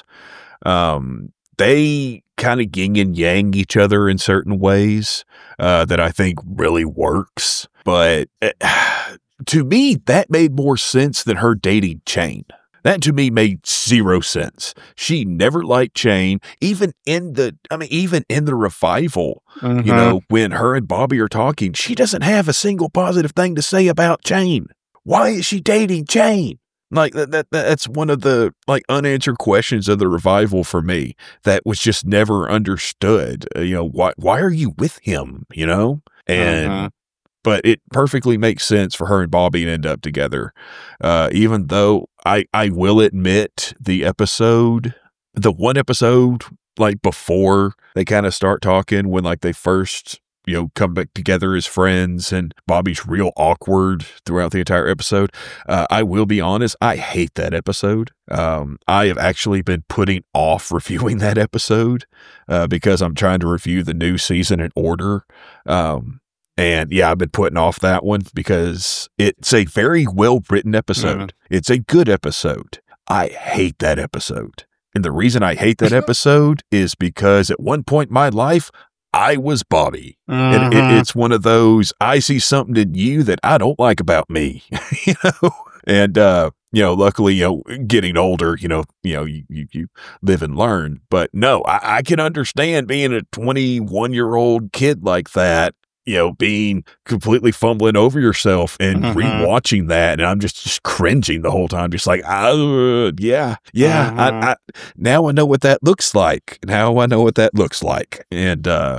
Um, they kind of yin and yang each other in certain ways uh, that I think really works. But uh, to me, that made more sense than her dating Chain. That to me made zero sense. She never liked Chain, even in the, I mean, even in the revival. Mm-hmm. You know, when her and Bobby are talking, she doesn't have a single positive thing to say about Chain. Why is she dating Chain? Like that, that that's one of the like unanswered questions of the revival for me that was just never understood. Uh, you know, why why are you with him? You know, and Mhm. but it perfectly makes sense for her and Bobby to end up together. Uh, even though I I will admit the episode, the one episode like before they kind of start talking when like they first you know, come back together as friends, and Bobby's real awkward throughout the entire episode. Uh, I will be honest, I hate that episode. Um, I have actually been putting off reviewing that episode uh, because I'm trying to review the new season in order. Um, and yeah, I've been putting off that one because it's a very well written episode. Mm-hmm. It's a good episode. I hate that episode. And the reason I hate that episode is because at one point in my life, I was Bobby. Mm-hmm. And it, it's one of those, I see something in you that I don't like about me, you know? And, uh, you know, luckily, you know, getting older, you know, you know, you, you, you live and learn. But no, I, I can understand being a twenty-one year old kid like that, you know, being completely fumbling over yourself and mm-hmm. rewatching that. And I'm just, just cringing the whole time. Just like, uh, yeah, yeah. Mm-hmm. I, I, now I know what that looks like. Now I know what that looks like. And, uh,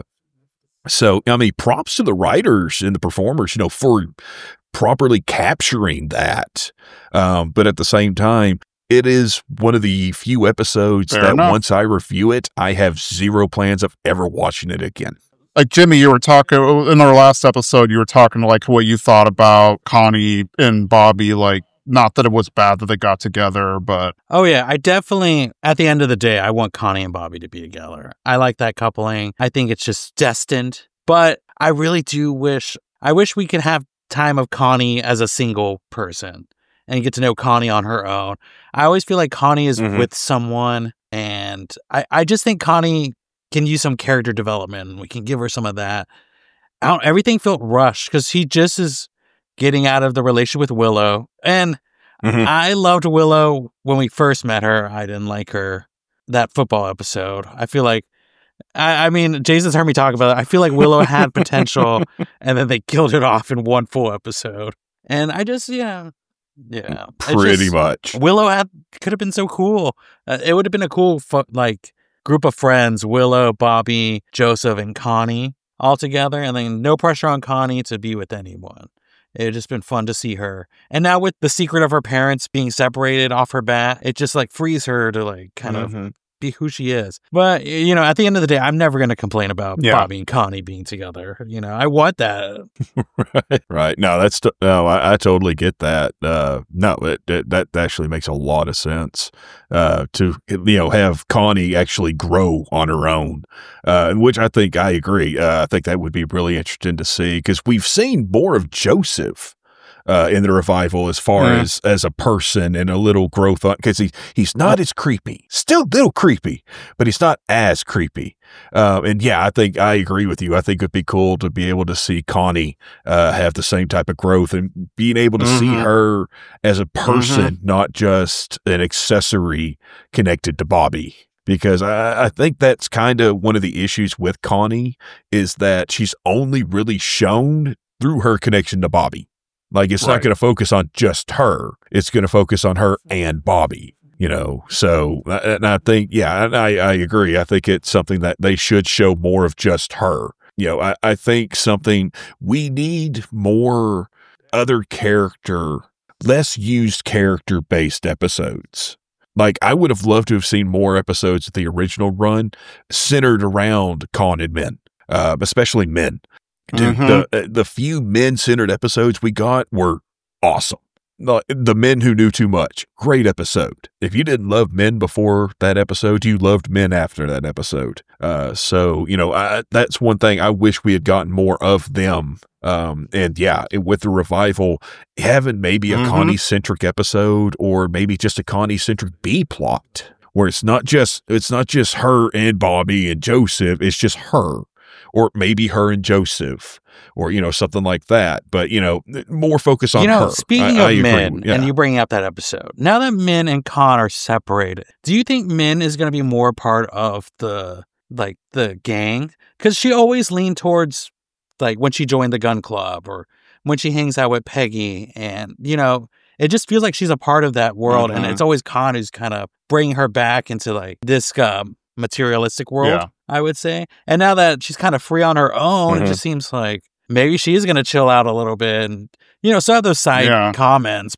so, I mean, props to the writers and the performers, you know, for properly capturing that. Um, but at the same time, it is one of the few episodes Fair that enough. Once I review it, I have zero plans of ever watching it again. Like, Jimmy, you were talking in our last episode, you were talking like what you thought about Connie and Bobby, like, not that it was bad that they got together, but... Oh, yeah. I definitely, at the end of the day, I want Connie and Bobby to be together. I like that coupling. I think it's just destined. But I really do wish, I wish we could have time of Connie as a single person and get to know Connie on her own. I always feel like Connie is mm-hmm. with someone, and I, I just think Connie can use some character development. We can give her some of that. I don't, everything felt rushed because she just is getting out of the relationship with Willow. And mm-hmm. I loved Willow when we first met her. I didn't like her that football episode. I feel like, I, I mean, Jason's heard me talk about it. I feel like Willow had potential and then they killed it off in one full episode. And I just, yeah. Yeah. Pretty just, much. Willow had could have been so cool. Uh, it would have been a cool, fu- like, group of friends, Willow, Bobby, Joseph, and Connie all together, and then no pressure on Connie to be with anyone. It had just been fun to see her. And now with the secret of her parents being separated off her bat, it just like frees her to like kind mm-hmm. of be who she is. But, you know, at the end of the day, I'm never going to complain about yeah. Bobby and Connie being together. You know, I want that. right. Right. No, that's, t- no, I, I totally get that. Uh, no, it, it, that actually makes a lot of sense, uh, to, you know, have Connie actually grow on her own, uh, which I think I agree. Uh, I think that would be really interesting to see because we've seen more of Joseph Uh, in the revival as far mm. as as a person and a little growth on, because he, he's not as creepy, still a little creepy, but he's not as creepy. Uh, and yeah, I think I agree with you. I think it'd be cool to be able to see Connie uh, have the same type of growth and being able to mm-hmm. see her as a person, mm-hmm. not just an accessory connected to Bobby. Because I, I think that's kind of one of the issues with Connie is that she's only really shown through her connection to Bobby. Like, it's right. not going to focus on just her. It's going to focus on her and Bobby, you know? So, and I think, yeah, I, I agree. I think it's something that they should show more of just her. You know, I, I think something, we need more other character, less used character-based episodes. Like, I would have loved to have seen more episodes of the original run centered around Con and Min, uh, especially Min. Dude, mm-hmm. the the few men-centered episodes we got were awesome. The, the Men Who Knew Too Much, great episode. If you didn't love Men before that episode, you loved Men after that episode. Uh, so, you know, I, that's one thing I wish we had gotten more of them. Um, and yeah, it, with the revival, having maybe a mm-hmm. Connie-centric episode or maybe just a Connie-centric B-plot where it's not just it's not just her and Bobby and Joseph, it's just her. Or maybe her and Joseph, or, you know, something like that. But, you know, more focus on her. You know, her. speaking I, of I Min, yeah. and you bringing up that episode, now that Min and Con are separated, do you think Min is going to be more part of the, like, the gang? Because she always leaned towards, like, when she joined the gun club or when she hangs out with Peggy. And, you know, it just feels like she's a part of that world. Mm-hmm. And it's always Con who's kind of bringing her back into, like, this um, materialistic world. Yeah. I would say. And now that she's kind of free on her own, mm-hmm. it just seems like maybe she's going to chill out a little bit and, you know, still have those side yeah. comments, but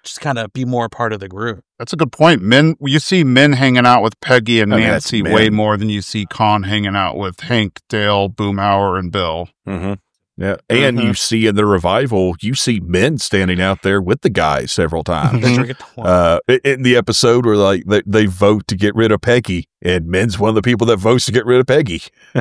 just kind of be more part of the group. That's a good point. Min, you see Min hanging out with Peggy and I mean, Nancy that's way Min. more than you see Con hanging out with Hank, Dale, Boomhauer, and Bill. Mm-hmm. Yeah, and Mhm. you see in the revival, you see men standing out there with the guys several times. They're drinking the wine. Uh, in the episode where like they, they vote to get rid of Peggy, and Min's one of the people that votes to get rid of Peggy.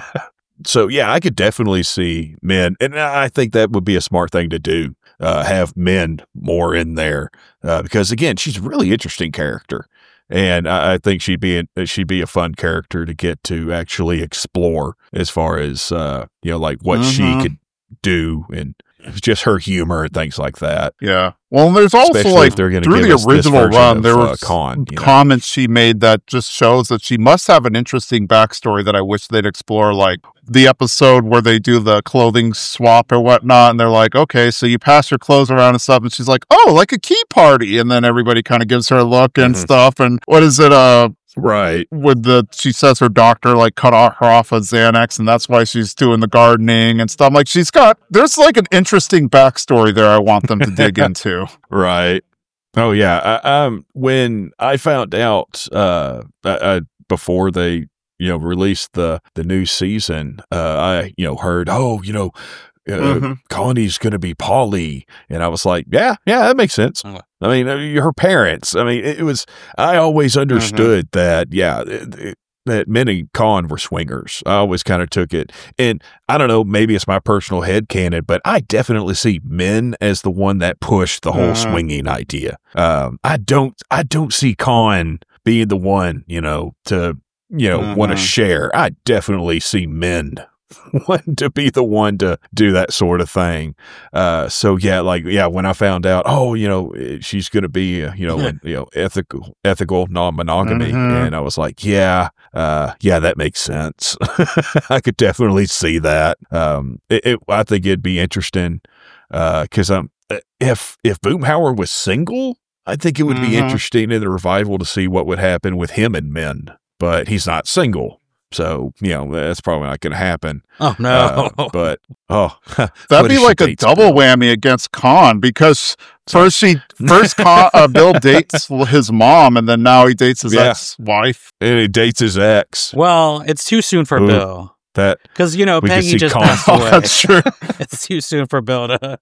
So yeah, I could definitely see men, and I think that would be a smart thing to do. Uh, have men more in there uh, because again, she's a really interesting character, and I, I think she'd be a, she'd be a fun character to get to actually explore as far as uh, you know, like what Mhm. she could do and just her humor and things like that. Yeah. Well, there's also Especially like if they're gonna through give the us this original version run, of, there uh, were Con, you know? comments she made that just shows that she must have an interesting backstory that I wish they'd explore. Like the episode where they do the clothing swap or whatnot, and they're like, "Okay, so you pass your clothes around and stuff," and she's like, "Oh, like a key party," and then everybody kind of gives her a look and Mhm. stuff. And what is it? Uh. Right. With the she says her doctor like cut off her off of Xanax and that's why she's doing the gardening and stuff. Like she's got there's like an interesting backstory there I want them to dig into. Right. Oh yeah. I, um, when I found out uh, uh, uh before they you know released the the new season, uh, I you know heard oh you know. Uh, Mhm. Connie's going to be Polly. And I was like, yeah, yeah, that makes sense. Okay. I mean, uh, her parents. I mean, it, it was, I always understood that, yeah, it, it, that Min and Con were swingers. I always kind of took it. And I don't know, maybe it's my personal headcanon, but I definitely see Min as the one that pushed the whole Uh-huh. swinging idea. Um, I don't, I don't see Con being the one, you know, to, you know, want to Uh-huh. share. I definitely see Min want to be the one to do that sort of thing. Uh, so yeah, like, yeah, when I found out, oh, you know, she's going to be, uh, you know, in, you know, ethical, ethical non-monogamy. Mhm. And I was like, yeah, uh, yeah, that makes sense. I could definitely see that. Um, it, it, I think it'd be interesting. Uh, cause um, if, if Boomhauer was single, I think it would be Mhm. interesting in the revival to see what would happen with him and Min, but he's not single. So, you know, that's probably not going to happen. Oh no! Uh, but, oh, That'd what be if she like a dates double Bill? whammy against Con because first she first Con, uh, Bill dates his mom and then now he dates his Yeah. ex-wife. And he dates his ex. Well, it's too soon for Ooh. Bill That because you know We could Peggy see just Con- passed Oh, away. that's true. It's too soon for Bill to.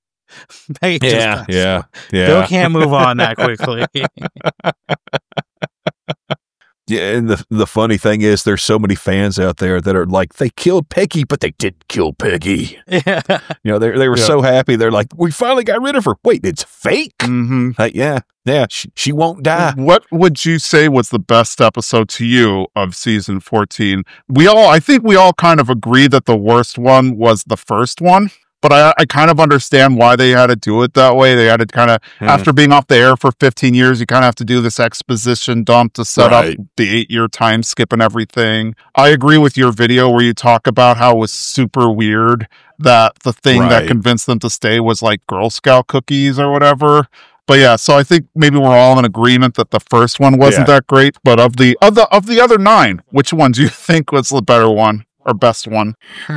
Peggy just yeah, passed yeah, away. yeah. Bill can't move on that quickly. Yeah, and the the funny thing is, there's so many fans out there that are like, they killed Peggy, but they didn't kill Peggy. yeah. You know, they they were Yeah. so happy. They're like, we finally got rid of her. Wait, it's fake? Mm-hmm. Like, yeah, yeah, she, she won't die. What would you say was the best episode to you of season fourteen? We all, I think we all kind of agree that the worst one was the first one, but I, I kind of understand why they had to do it that way. They had to kind of, Mhm. after being off the air for fifteen years, you kind of have to do this exposition dump to set Right. up the eight year time skip and everything. I agree with your video where you talk about how it was super weird that the thing that Right. convinced them to stay was like Girl Scout cookies or whatever. But yeah, so I think maybe we're all in agreement that the first one wasn't Yeah. that great. But of the of the of the other nine, which one do you think was the better one or best one?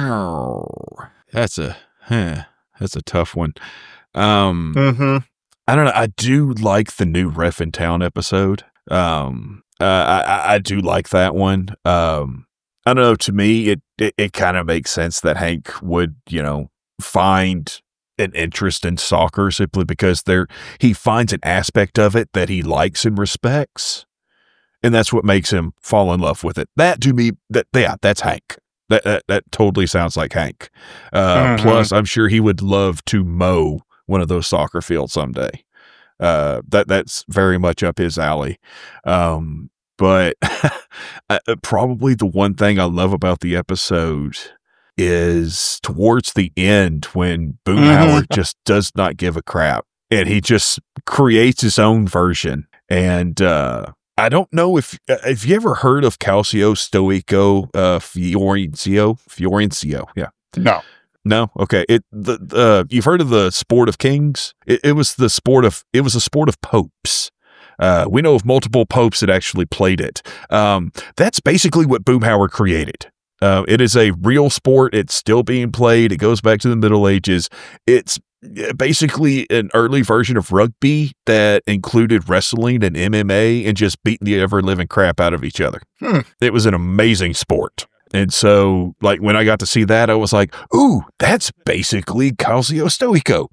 That's a huh, that's a tough one. Um, Mm-hmm. I don't know. I do like the new Ref in Town episode. Um, uh, I, I I do like that one. Um, I don't know. To me, it it, it kind of makes sense that Hank would, you know, find an interest in soccer simply because there he finds an aspect of it that he likes and respects, and that's what makes him fall in love with it. That to me, that yeah, that's Hank. That that, that totally sounds like Hank. Uh, Mhm. Plus, I'm sure he would love to mow one of those soccer fields someday. Uh, that that's very much up his alley. Um, but uh, probably the one thing I love about the episode is towards the end when Boomhauer just does not give a crap and he just creates his own version. And uh, I don't know if uh, have you ever heard of Calcio Stoico uh, Fiorencio Fiorencio? Yeah. No. No, okay. It the the you've heard of the sport of kings? It, it was the sport of it was a sport of popes. Uh, we know of multiple popes that actually played it. Um, that's basically what Boomhauer created. Uh, it is a real sport. It's still being played. It goes back to the Middle Ages. It's basically an early version of rugby that included wrestling and M M A and just beating the ever-living crap out of each other. Hmm. It was an amazing sport. And so, like, when I got to see that, I was like, ooh, that's basically Calcio Stoico.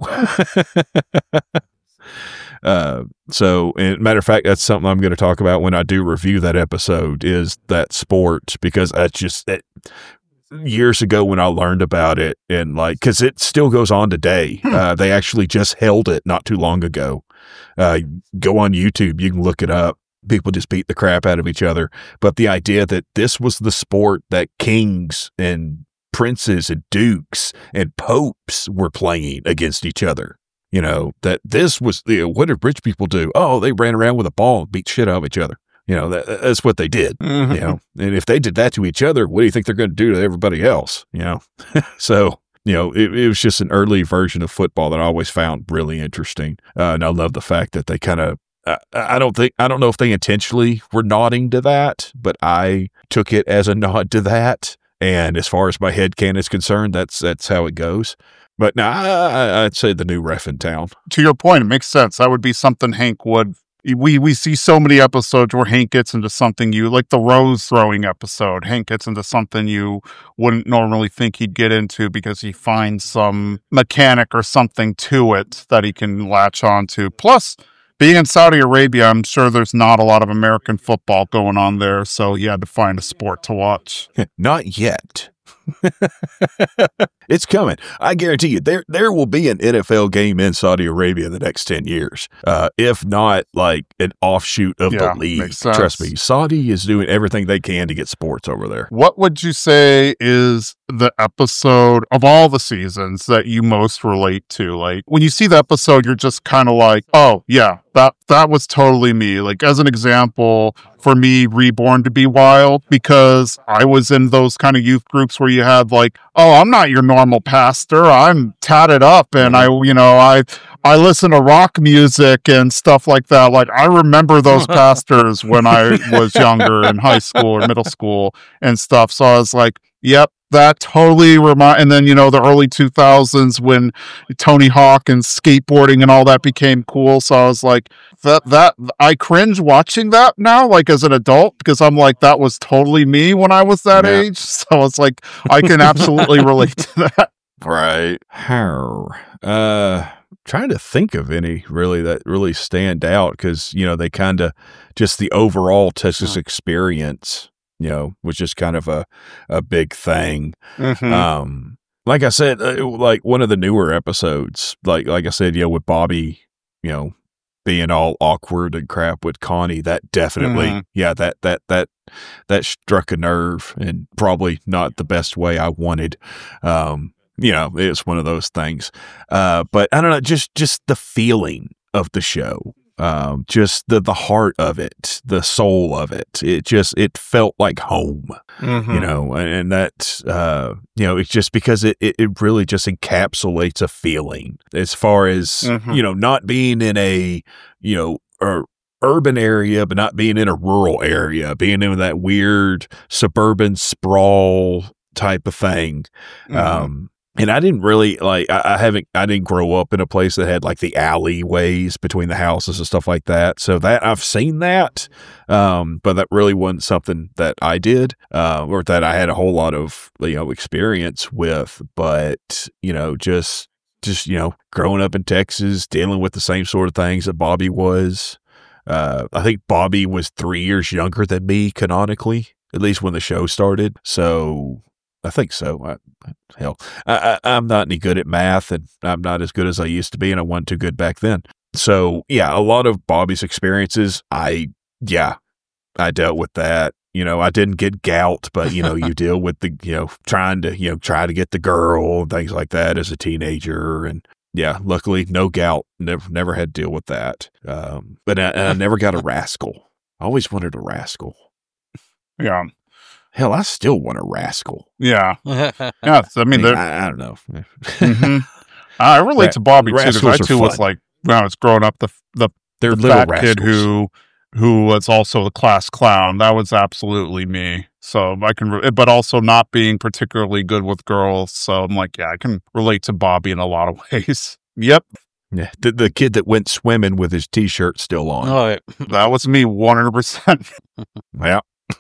uh, so, and matter of fact, that's something I'm going to talk about when I do review that episode, is that sport, because I just, it, years ago when I learned about it, and like, because it still goes on today. Hmm. Uh, they actually just held it not too long ago. Uh, go on YouTube, you can look it up. People just beat the crap out of each other. But the idea that this was the sport that kings and princes and dukes and popes were playing against each other. You know, that this was, you know, what did rich people do? Oh, they ran around with a ball and beat shit out of each other. You know, that, that's what they did. Mm-hmm. You know, and if they did that to each other, what do you think they're going to do to everybody else? You know, so, you know, it, it was just an early version of football that I always found really interesting. Uh, and I love the fact that they kind of, I, I don't think, I don't know if they intentionally were nodding to that, but I took it as a nod to that. And as far as my headcanon is concerned, that's, that's how it goes. But now I, I'd say the new ref in town. To your point, it makes sense. That would be something Hank would. We we see so many episodes where Hank gets into something you, like the rose throwing episode, Hank gets into something you wouldn't normally think he'd get into because he finds some mechanic or something to it that he can latch onto. Plus, being in Saudi Arabia, I'm sure there's not a lot of American football going on there, so he had to find a sport to watch. Not yet. It's coming. I guarantee you, there there will be an N F L game in Saudi Arabia in the next ten years. Uh, if not like an offshoot of Yeah, the league. makes sense. Trust me, Saudi is doing everything they can to get sports over there. What would you say is the episode of all the seasons that you most relate to? Like, when you see the episode, you're just kind of like, oh, yeah, that that was totally me. Like, as an example, for me, Reborn to Be Wild, because I was in those kind of youth groups where you had like, oh, I'm not your normal pastor. I'm tatted up and I, you know, I I listen to rock music and stuff like that. Like, I remember those pastors when I was younger in high school or middle school and stuff. So I was like, yep, that totally remind. And then, you know, the early two thousands when Tony Hawk and skateboarding and all that became cool. So I was like, that, that I cringe watching that now, like as an adult, because I'm like, that was totally me when I was that Yeah. age. So it's like, I can absolutely relate to that. Right. How? Uh, trying to think of any really that really stand out because, you know, they kind of just the overall Texas experience, you know, was just kind of a, a big thing. Mhm. Um, like I said, uh, like one of the newer episodes, like, like I said, you know, with Bobby, you know, being all awkward and crap with Connie, that definitely, Mhm. yeah, that, that, that, that struck a nerve and probably not the best way I wanted. Um, you know, it's one of those things. Uh, but I don't know, just, just the feeling of the show, um, just the, the heart of it, the soul of it. It just, it felt like home, Mhm. you know, and that, uh, you know, it's just because it, it, it really just encapsulates a feeling as far as, Mhm. you know, not being in a, you know, or urban area, but not being in a rural area, being in that weird suburban sprawl type of thing. Mhm. Um, and I didn't really like, I, I haven't, I didn't grow up in a place that had like the alleyways between the houses and stuff like that. So that I've seen that. Um, but that really wasn't something that I did, uh, or that I had a whole lot of, you know, experience with, but, you know, just, just, you know, growing up in Texas, dealing with the same sort of things that Bobby was. Uh, I think Bobby was three years younger than me canonically, at least when the show started. So I think so. I, hell, I, I, I'm not any good at math, and I'm not as good as I used to be, and I wasn't too good back then. So yeah, a lot of Bobby's experiences, I, yeah, I dealt with that. You know, I didn't get gout, but, you know, you deal with the, you know, trying to, you know, try to get the girl and things like that as a teenager. And yeah, luckily no gout. Never, never had to deal with that. Um, but I, and I never got a rascal. I always wanted a rascal. Yeah. Hell, I still want a rascal. Yeah. Yeah. I I mean, mean, they're- I, I don't know. Mhm. I relate Ra- to Bobby too, because rascals I are too was fun. like, when I was growing up, the the, They're the little fat rascals. kid who who was also a class clown. That was absolutely me. So I can, re- but also not being particularly good with girls. So I'm like, yeah, I can relate to Bobby in a lot of ways. Yep. Yeah, the, the kid that went swimming with his t-shirt still on. Oh, that was me one hundred percent. Yeah.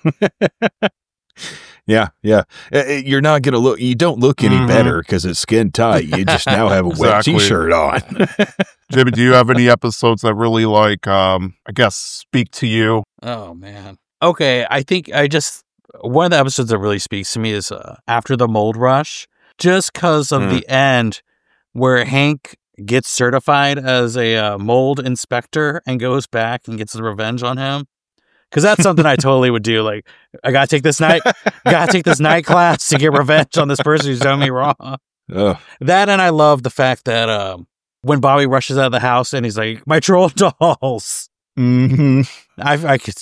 Yeah, yeah. You're not going to look, you don't look any mm-hmm. better because it's skin tight. You just now have a exactly. wet t-shirt on. Jimmy, do you have any episodes that really, like, um, I guess, speak to you? Oh, man. Okay, I think I just, one of the episodes that really speaks to me is uh, After the Mold Rush, just because of mm. the end where Hank gets certified as a uh, mold inspector and goes back and gets the revenge on him. Because that's something I totally would do. Like, I gotta take this night, gotta take this night class to get revenge on this person who's done me wrong. Ugh. That, and I love the fact that um, when Bobby rushes out of the house and he's like, "My troll dolls." Mm-hmm. I, I could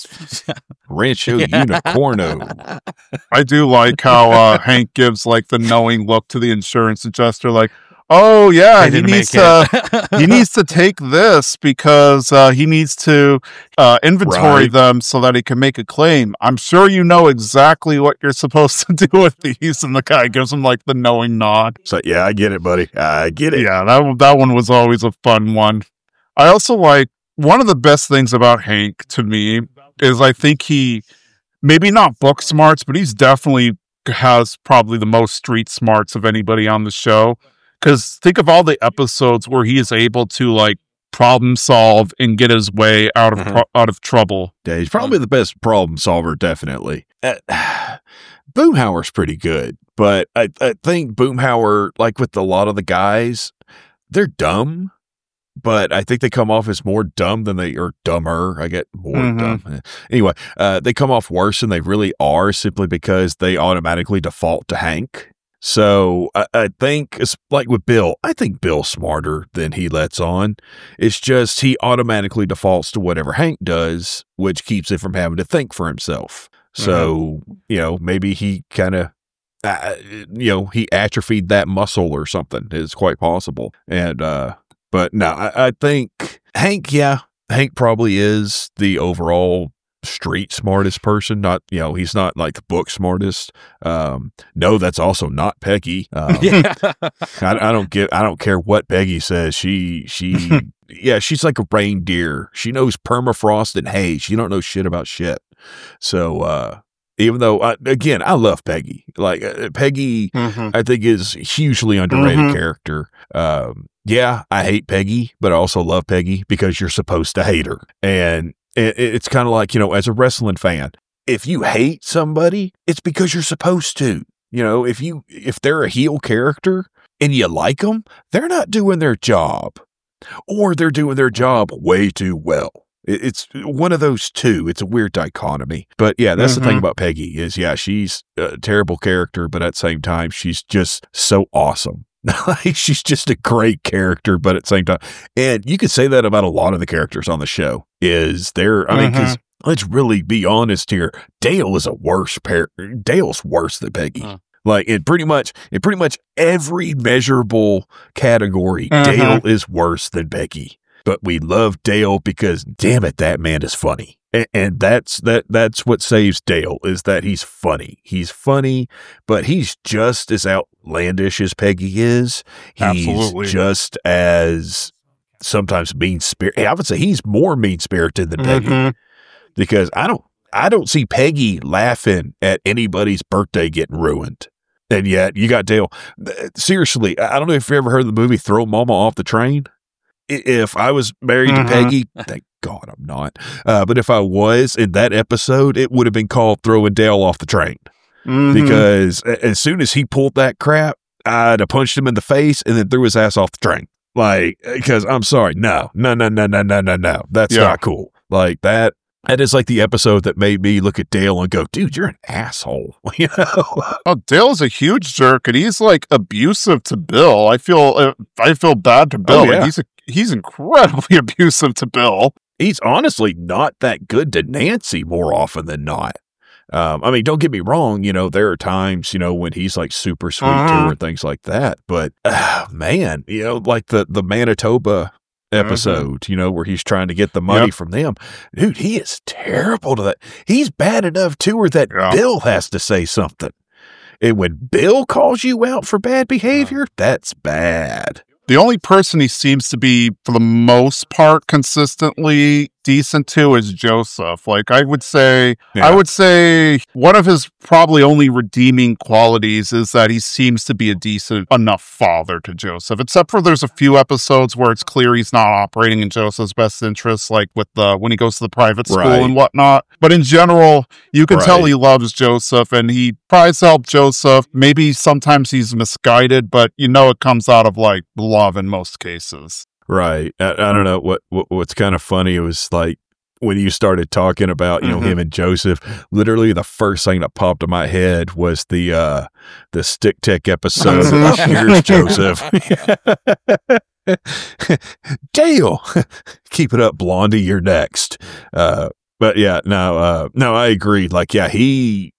Rancho yeah. Unicorno. I do like how uh, Hank gives like the knowing look to the insurance adjuster, like, "Oh yeah, he needs to he needs to take this because uh, he needs to uh, inventory right. them so that he can make a claim. I'm sure you know exactly what you're supposed to do with these." And the guy gives him like the knowing nod. So yeah, I get it, buddy. I get it. Yeah, that that one was always a fun one. I also like one of the best things about Hank to me is I think he maybe not book smarts, but he's definitely has probably the most street smarts of anybody on the show. Because think of all the episodes where he is able to like problem solve and get his way out of mm-hmm. pro- out of trouble. Yeah, he's probably the best problem solver, definitely. Uh, Boomhauer's pretty good, but I, I think Boomhauer, like with a lot of the guys, they're dumb, but I think they come off as more dumb than they are dumber. I get more mm-hmm. dumb. Anyway, uh, they come off worse than they really are simply because they automatically default to Hank. So I, I think it's like with Bill, I think Bill's smarter than he lets on. It's just he automatically defaults to whatever Hank does, which keeps him from having to think for himself. So, mm-hmm. you know, maybe he kind of, uh, you know, he atrophied that muscle or something. It's quite possible. And, uh, but no, I, I think Hank, yeah, Hank probably is the overall street smartest person. Not, you know, he's not like the book smartest. Um, no, that's also not Peggy. Um, yeah. I, I don't get, I don't care what Peggy says. She, she, yeah, she's like a reindeer. She knows permafrost and hay. She don't know shit about shit. So, uh, even though, I, again, I love Peggy. Like, uh, Peggy, mm-hmm. I think is hugely underrated mm-hmm. character. Um, yeah, I hate Peggy, but I also love Peggy because you're supposed to hate her. And it, it's kind of like, you know, as a wrestling fan, if you hate somebody, it's because you're supposed to. You know, if you if they're a heel character and you like them, they're not doing their job, or they're doing their job way too well. It's one of those two. It's a weird dichotomy. But yeah, that's mm-hmm. the thing about Peggy is, yeah, she's a terrible character, but at the same time, she's just so awesome. She's just a great character, but at the same time, and you could say that about a lot of the characters on the show, is there, I mm-hmm. mean, because let's really be honest here, Dale is a worse pair. Dale's worse than Peggy. Uh. Like in pretty much, in pretty much every measurable category, mm-hmm. Dale is worse than Peggy. But we love Dale because, damn it, that man is funny. And, and that's that. That's what saves Dale, is that he's funny. He's funny, but he's just as outlandish as Peggy is. He's Absolutely. just as sometimes mean-spirited. I would say he's more mean-spirited than Peggy. Mm-hmm. Because I don't, I don't see Peggy laughing at anybody's birthday getting ruined. And yet, you got Dale. Seriously, I don't know if you ever heard of the movie Throw Mama Off the Train. If I was married mm-hmm. to Peggy, thank God I'm not. Uh, but if I was in that episode, it would have been called Throwing Dale Off the Train. Mm-hmm. Because as soon as he pulled that crap, I'd have punched him in the face and then threw his ass off the train. Like, because I'm sorry. No, no, no, no, no, no, no, no. That's yeah. not cool. Like that. That is like the episode that made me look at Dale and go, dude, you're an asshole. You know? Oh, Dale's a huge jerk, and he's like abusive to Bill. I feel uh, I feel bad to Bill. Oh, yeah. He's a, he's incredibly abusive to Bill. He's honestly not that good to Nancy more often than not. Um, I mean, don't get me wrong. You know, there are times, you know, when he's like super sweet uh-huh. to her and things like that. But uh, man, you know, like the the Manitoba episode, mm-hmm. you know, where he's trying to get the money yep. from them. Dude, he is terrible to that. He's bad enough to where that yeah. Bill has to say something. And when Bill calls you out for bad behavior, that's bad. The only person he seems to be, for the most part, consistently decent to is Joseph. Like, I would say, yeah. I would say one of his probably only redeeming qualities is that he seems to be a decent enough father to Joseph, except for there's a few episodes where it's clear he's not operating in Joseph's best interests, like with the, when he goes to the private school right. and whatnot. But in general, you can right. tell he loves Joseph and he tries to help Joseph. Maybe sometimes he's misguided, but you know, it comes out of like love in most cases. Right. I, I don't know what, what what's kind of funny. It was like when you started talking about, you know, mm-hmm. him and Joseph, literally the first thing that popped in my head was the uh, the Stick Tech episode. Here's Joseph. Dale, keep it up, Blondie. You're next. Uh, but yeah, no, uh, no, I agree. Like, yeah, he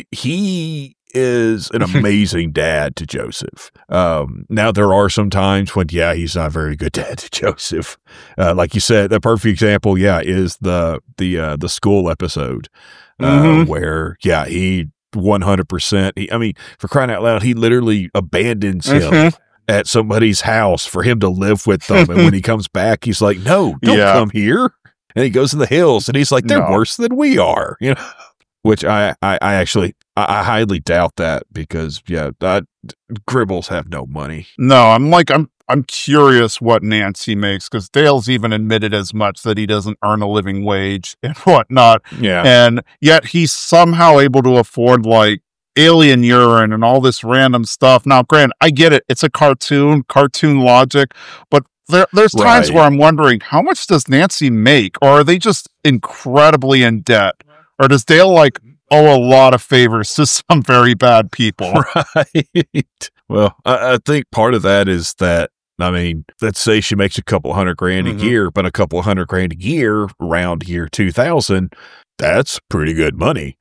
he. is an amazing dad to Joseph. Um, now there are some times when, yeah, he's not a very good dad to Joseph. Uh, like you said, the perfect example, yeah, is the, the, uh, the school episode, uh, mm-hmm. where, yeah, he one hundred percent, he, I mean, for crying out loud, he literally abandons him mm-hmm. at somebody's house for him to live with them. And when he comes back, he's like, no, don't yeah. come here. And he goes in the hills and he's like, they're no. worse than we are, you know? Which I, I, I actually, I, I highly doubt that because, yeah, that, Gribbles have no money. No, I'm like, I'm I'm curious what Nancy makes because Dale's even admitted as much that he doesn't earn a living wage and whatnot. Yeah. And yet he's somehow able to afford, like, alien urine and all this random stuff. Now, granted, I get it. It's a cartoon, cartoon logic, but There, there's times right. where I'm wondering, how much does Nancy make? Or are they just incredibly in debt? Or does Dale, like, owe a lot of favors to some very bad people? Right. Well, I, I think part of that is that, I mean, let's say she makes a couple hundred grand mm-hmm. a year, but a couple hundred grand a year around year two thousand, that's pretty good money.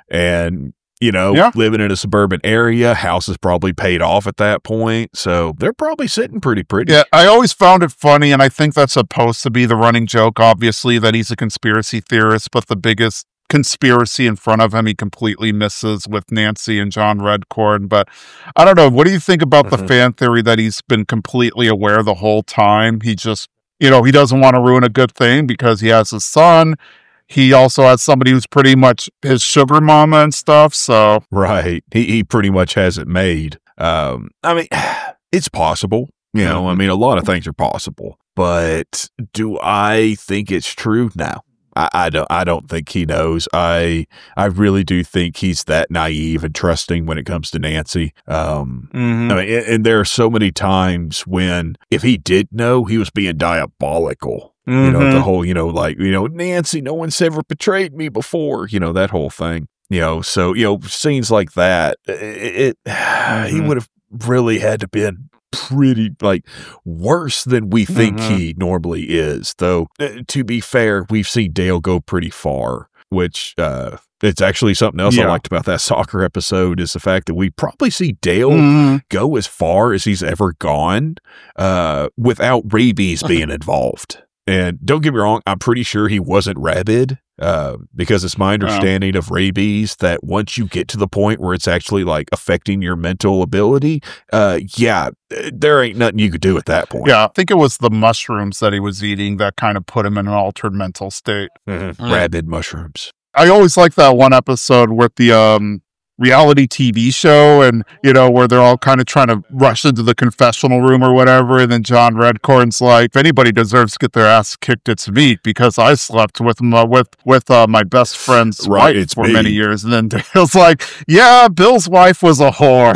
And, you know, yeah. living in a suburban area, house is probably paid off at that point. So they're probably sitting pretty pretty. Yeah, I always found it funny, and I think that's supposed to be the running joke, obviously, that he's a conspiracy theorist, but the biggest conspiracy in front of him he completely misses with Nancy and John Redcorn. But I don't know, what do you think about mm-hmm. the fan theory that he's been completely aware the whole time? He just, you know, he doesn't want to ruin a good thing because he has his son. He also has somebody who's pretty much his sugar mama and stuff. So right, he he pretty much has it made. Um, I mean, it's possible. You know, mm-hmm. I mean, a lot of things are possible. But do I think it's true? No. I, I don't. I don't think he knows. I. I really do think he's that naive and trusting when it comes to Nancy. Um, mm-hmm. I mean, and, and there are so many times when, if he did know, he was being diabolical. Mm-hmm. You know, the whole, you know, like, you know, Nancy, no one's ever betrayed me before. You know, that whole thing. You know, so you know, scenes like that. It. it mm-hmm. He would have really had to been pretty like worse than we think mm-hmm. he normally is, though uh, to be fair, we've seen Dale go pretty far, which uh it's actually something else yeah. I liked about that soccer episode is the fact that we probably see Dale mm-hmm. go as far as he's ever gone uh without rabies being involved. And don't get me wrong, I'm pretty sure he wasn't rabid, uh, because it's my understanding oh. of rabies that once you get to the point where it's actually like affecting your mental ability, uh, yeah, there ain't nothing you could do at that point. Yeah, I think it was the mushrooms that he was eating that kind of put him in an altered mental state. Mm-hmm. Mm. Rabid mushrooms. I always like that one episode with the um, reality T V show and, you know, where they're all kind of trying to rush into the confessional room or whatever. And then John Redcorn's like, if anybody deserves to get their ass kicked, it's me because I slept with my, with, with uh, my best friend's right, wife for me. many years. And then Dale's like, yeah, Bill's wife was a whore.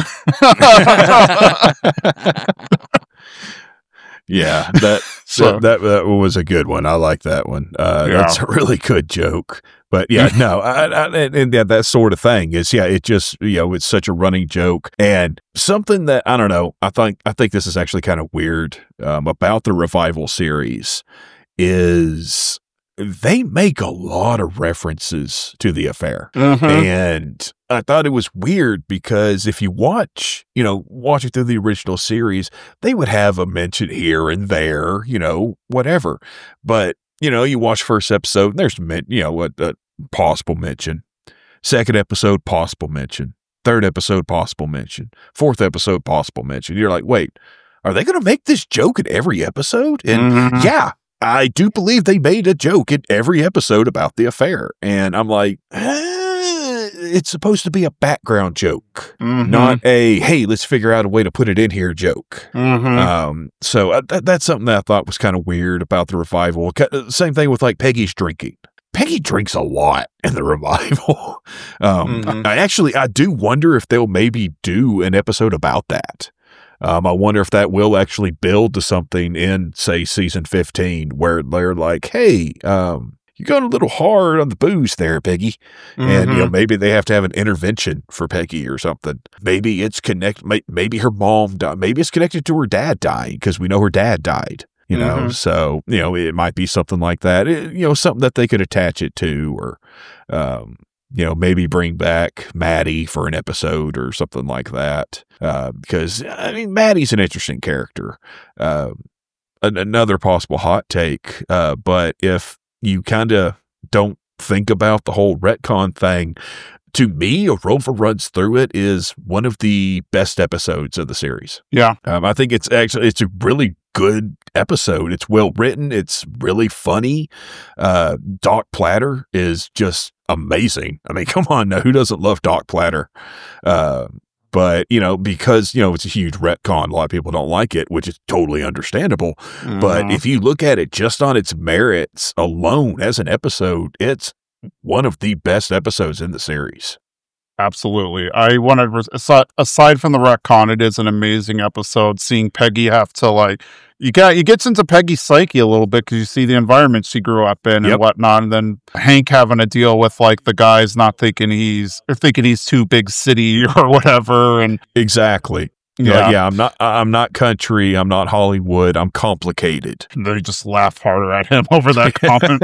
Yeah, that, so, that, that that was a good one. I like that one. Uh, yeah. That's a really good joke. But yeah, no, I, I, and yeah, that sort of thing is, yeah, it just, you know, it's such a running joke and something that, I don't know, I think, I think this is actually kind of weird um, about the Revival series is they make a lot of references to the affair. Mm-hmm. And I thought it was weird because if you watch, you know, watch it through the original series, they would have a mention here and there, you know, whatever. But, you know, you watch first episode, and there's, you know, a, a possible mention. Second episode, possible mention. Third episode, possible mention. Fourth episode, possible mention. You're like, wait, are they going to make this joke in every episode? And Mm-hmm. yeah, I do believe they made a joke in every episode about the affair. And I'm like, eh, it's supposed to be a background joke, Mm-hmm. not a, hey, let's figure out a way to put it in here joke. Mm-hmm. Um, so uh, that, that's something that I thought was kind of weird about the revival. Ca- Same thing with like Peggy's drinking. Peggy drinks a lot in the revival. um, Mhm. I, I actually, I do wonder if they'll maybe do an episode about that. Um, I wonder if that will actually build to something in, say, season fifteen, where they're like, hey, um, you got a little hard on the booze there, Peggy. And, you know, maybe they have to have an intervention for Peggy or something. Maybe it's connect. may- Maybe her mom died. Maybe it's connected to her dad dying, because we know her dad died. You know, Mhm. so, you know, it might be something like that, It- you know, something that they could attach it to, or, um, you know, maybe bring back Maddie for an episode or something like that. Uh, because, I mean, Maddie's an interesting character. Uh, an- another possible hot take. Uh, but if you kind of don't think about the whole retcon thing, to me, A Rover Runs Through It is one of the best episodes of the series. Yeah. Um, I think it's actually, it's a really good episode. It's well written. It's really funny. Uh, Doc Platter is just amazing. I mean, come on now, who doesn't love Doc Platter? Uh, but, you know, because, you know, it's a huge retcon, a lot of people don't like it, which is totally understandable. But Mhm. if you look at it just on its merits alone as an episode, it's one of the best episodes in the series. Absolutely. I want to, aside, aside from the retcon, it is an amazing episode. Seeing Peggy have to, like, you got, you gets into Peggy's psyche a little bit because you see the environment she grew up in and Yep. whatnot. And then Hank having to deal with, like, the guys not thinking he's, or thinking he's too big city or whatever. And Exactly. yeah, Yeah, yeah. I'm not. I'm not country. I'm not Hollywood. I'm complicated. they just laugh harder at him over that comment.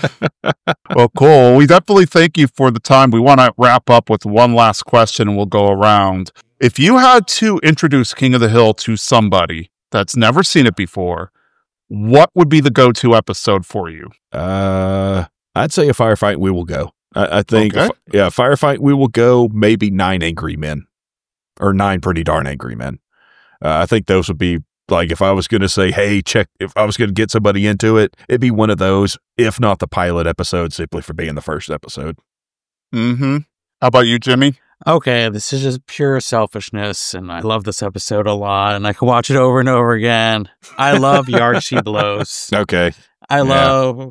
Well, cool. We definitely thank you for the time. We want to wrap up with one last question and we'll go around. If you had to introduce King of the Hill to somebody that's never seen it before, what would be the go-to episode for you? Uh, I'd say a firefight. We will go. I, I think. Okay. a fi- yeah, firefight. We will go. Maybe nine angry men, or nine pretty darn angry men. Uh, I think those would be like, if I was going to say, hey, check. If I was going to get somebody into it, it'd be one of those. If not the pilot episode, simply for being the first episode. Mm-hmm. How about you, Jimmy? Okay, this is just pure selfishness, and I love this episode a lot, and I can watch it over and over again. I love Yard She Blows. Okay. I love,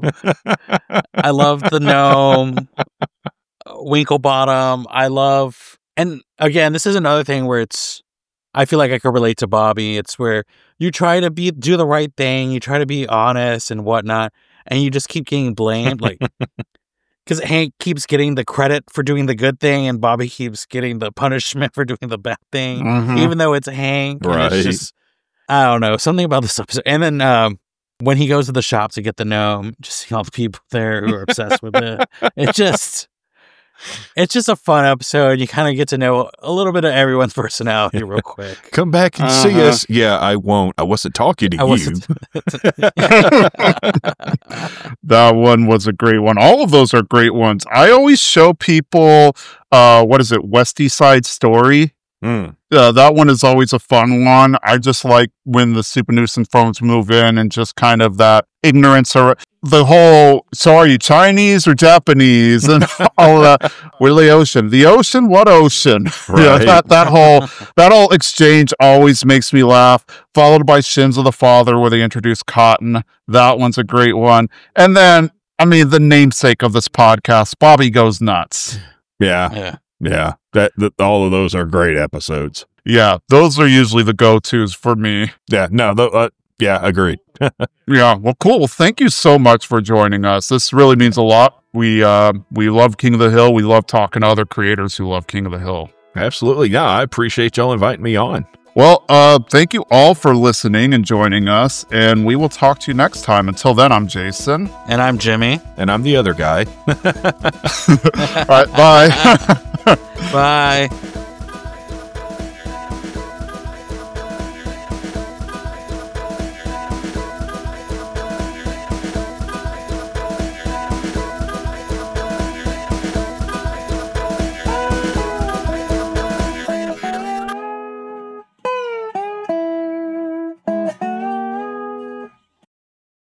I love the gnome, Winklebottom. I love, and again, this is another thing where it's, I feel like I could relate to Bobby. It's where you try to be, do the right thing, you try to be honest and whatnot, and you just keep getting blamed, like, because Hank keeps getting the credit for doing the good thing, and Bobby keeps getting the punishment for doing the bad thing, Mhm. even though it's Hank. And Right. it's just, I don't know, something about this episode. And then um, when he goes to the shop to get the gnome, just seeing all the people there who are obsessed with it. It just, it's just a fun episode. You kind of get to know a little bit of everyone's personality real quick. Come back and see Uh-huh. us. Yeah, I won't. I wasn't talking to I you. wasn't. That one was a great one. All of those are great ones. I always show people, uh, what is it, West East Side Story. Mm. Uh, that one is always a fun one. I just like when the Super Nuisance phones move in and just kind of that ignorance or the whole, so are you Chinese or Japanese? And all of that. We're the ocean. The ocean? What ocean? Yeah, Right. that, that whole that whole exchange always makes me laugh. Followed by Shins of the Father where they introduce Cotton. That one's a great one. And then, I mean, the namesake of this podcast, Bobby Goes Nuts. Yeah, Yeah. yeah. That, that all of those are great episodes. Yeah, those are usually the go-tos for me. Yeah, no, th- uh, yeah, agreed. Yeah, well, cool. Well, thank you so much for joining us. This really means a lot. We uh, we love King of the Hill. We love talking to other creators who love King of the Hill. Absolutely. Yeah, I appreciate y'all inviting me on. Well, uh, thank you all for listening and joining us, and we will talk to you next time. Until then, I'm Jason. And I'm Jimmy. And I'm the other guy. All right, bye. Bye.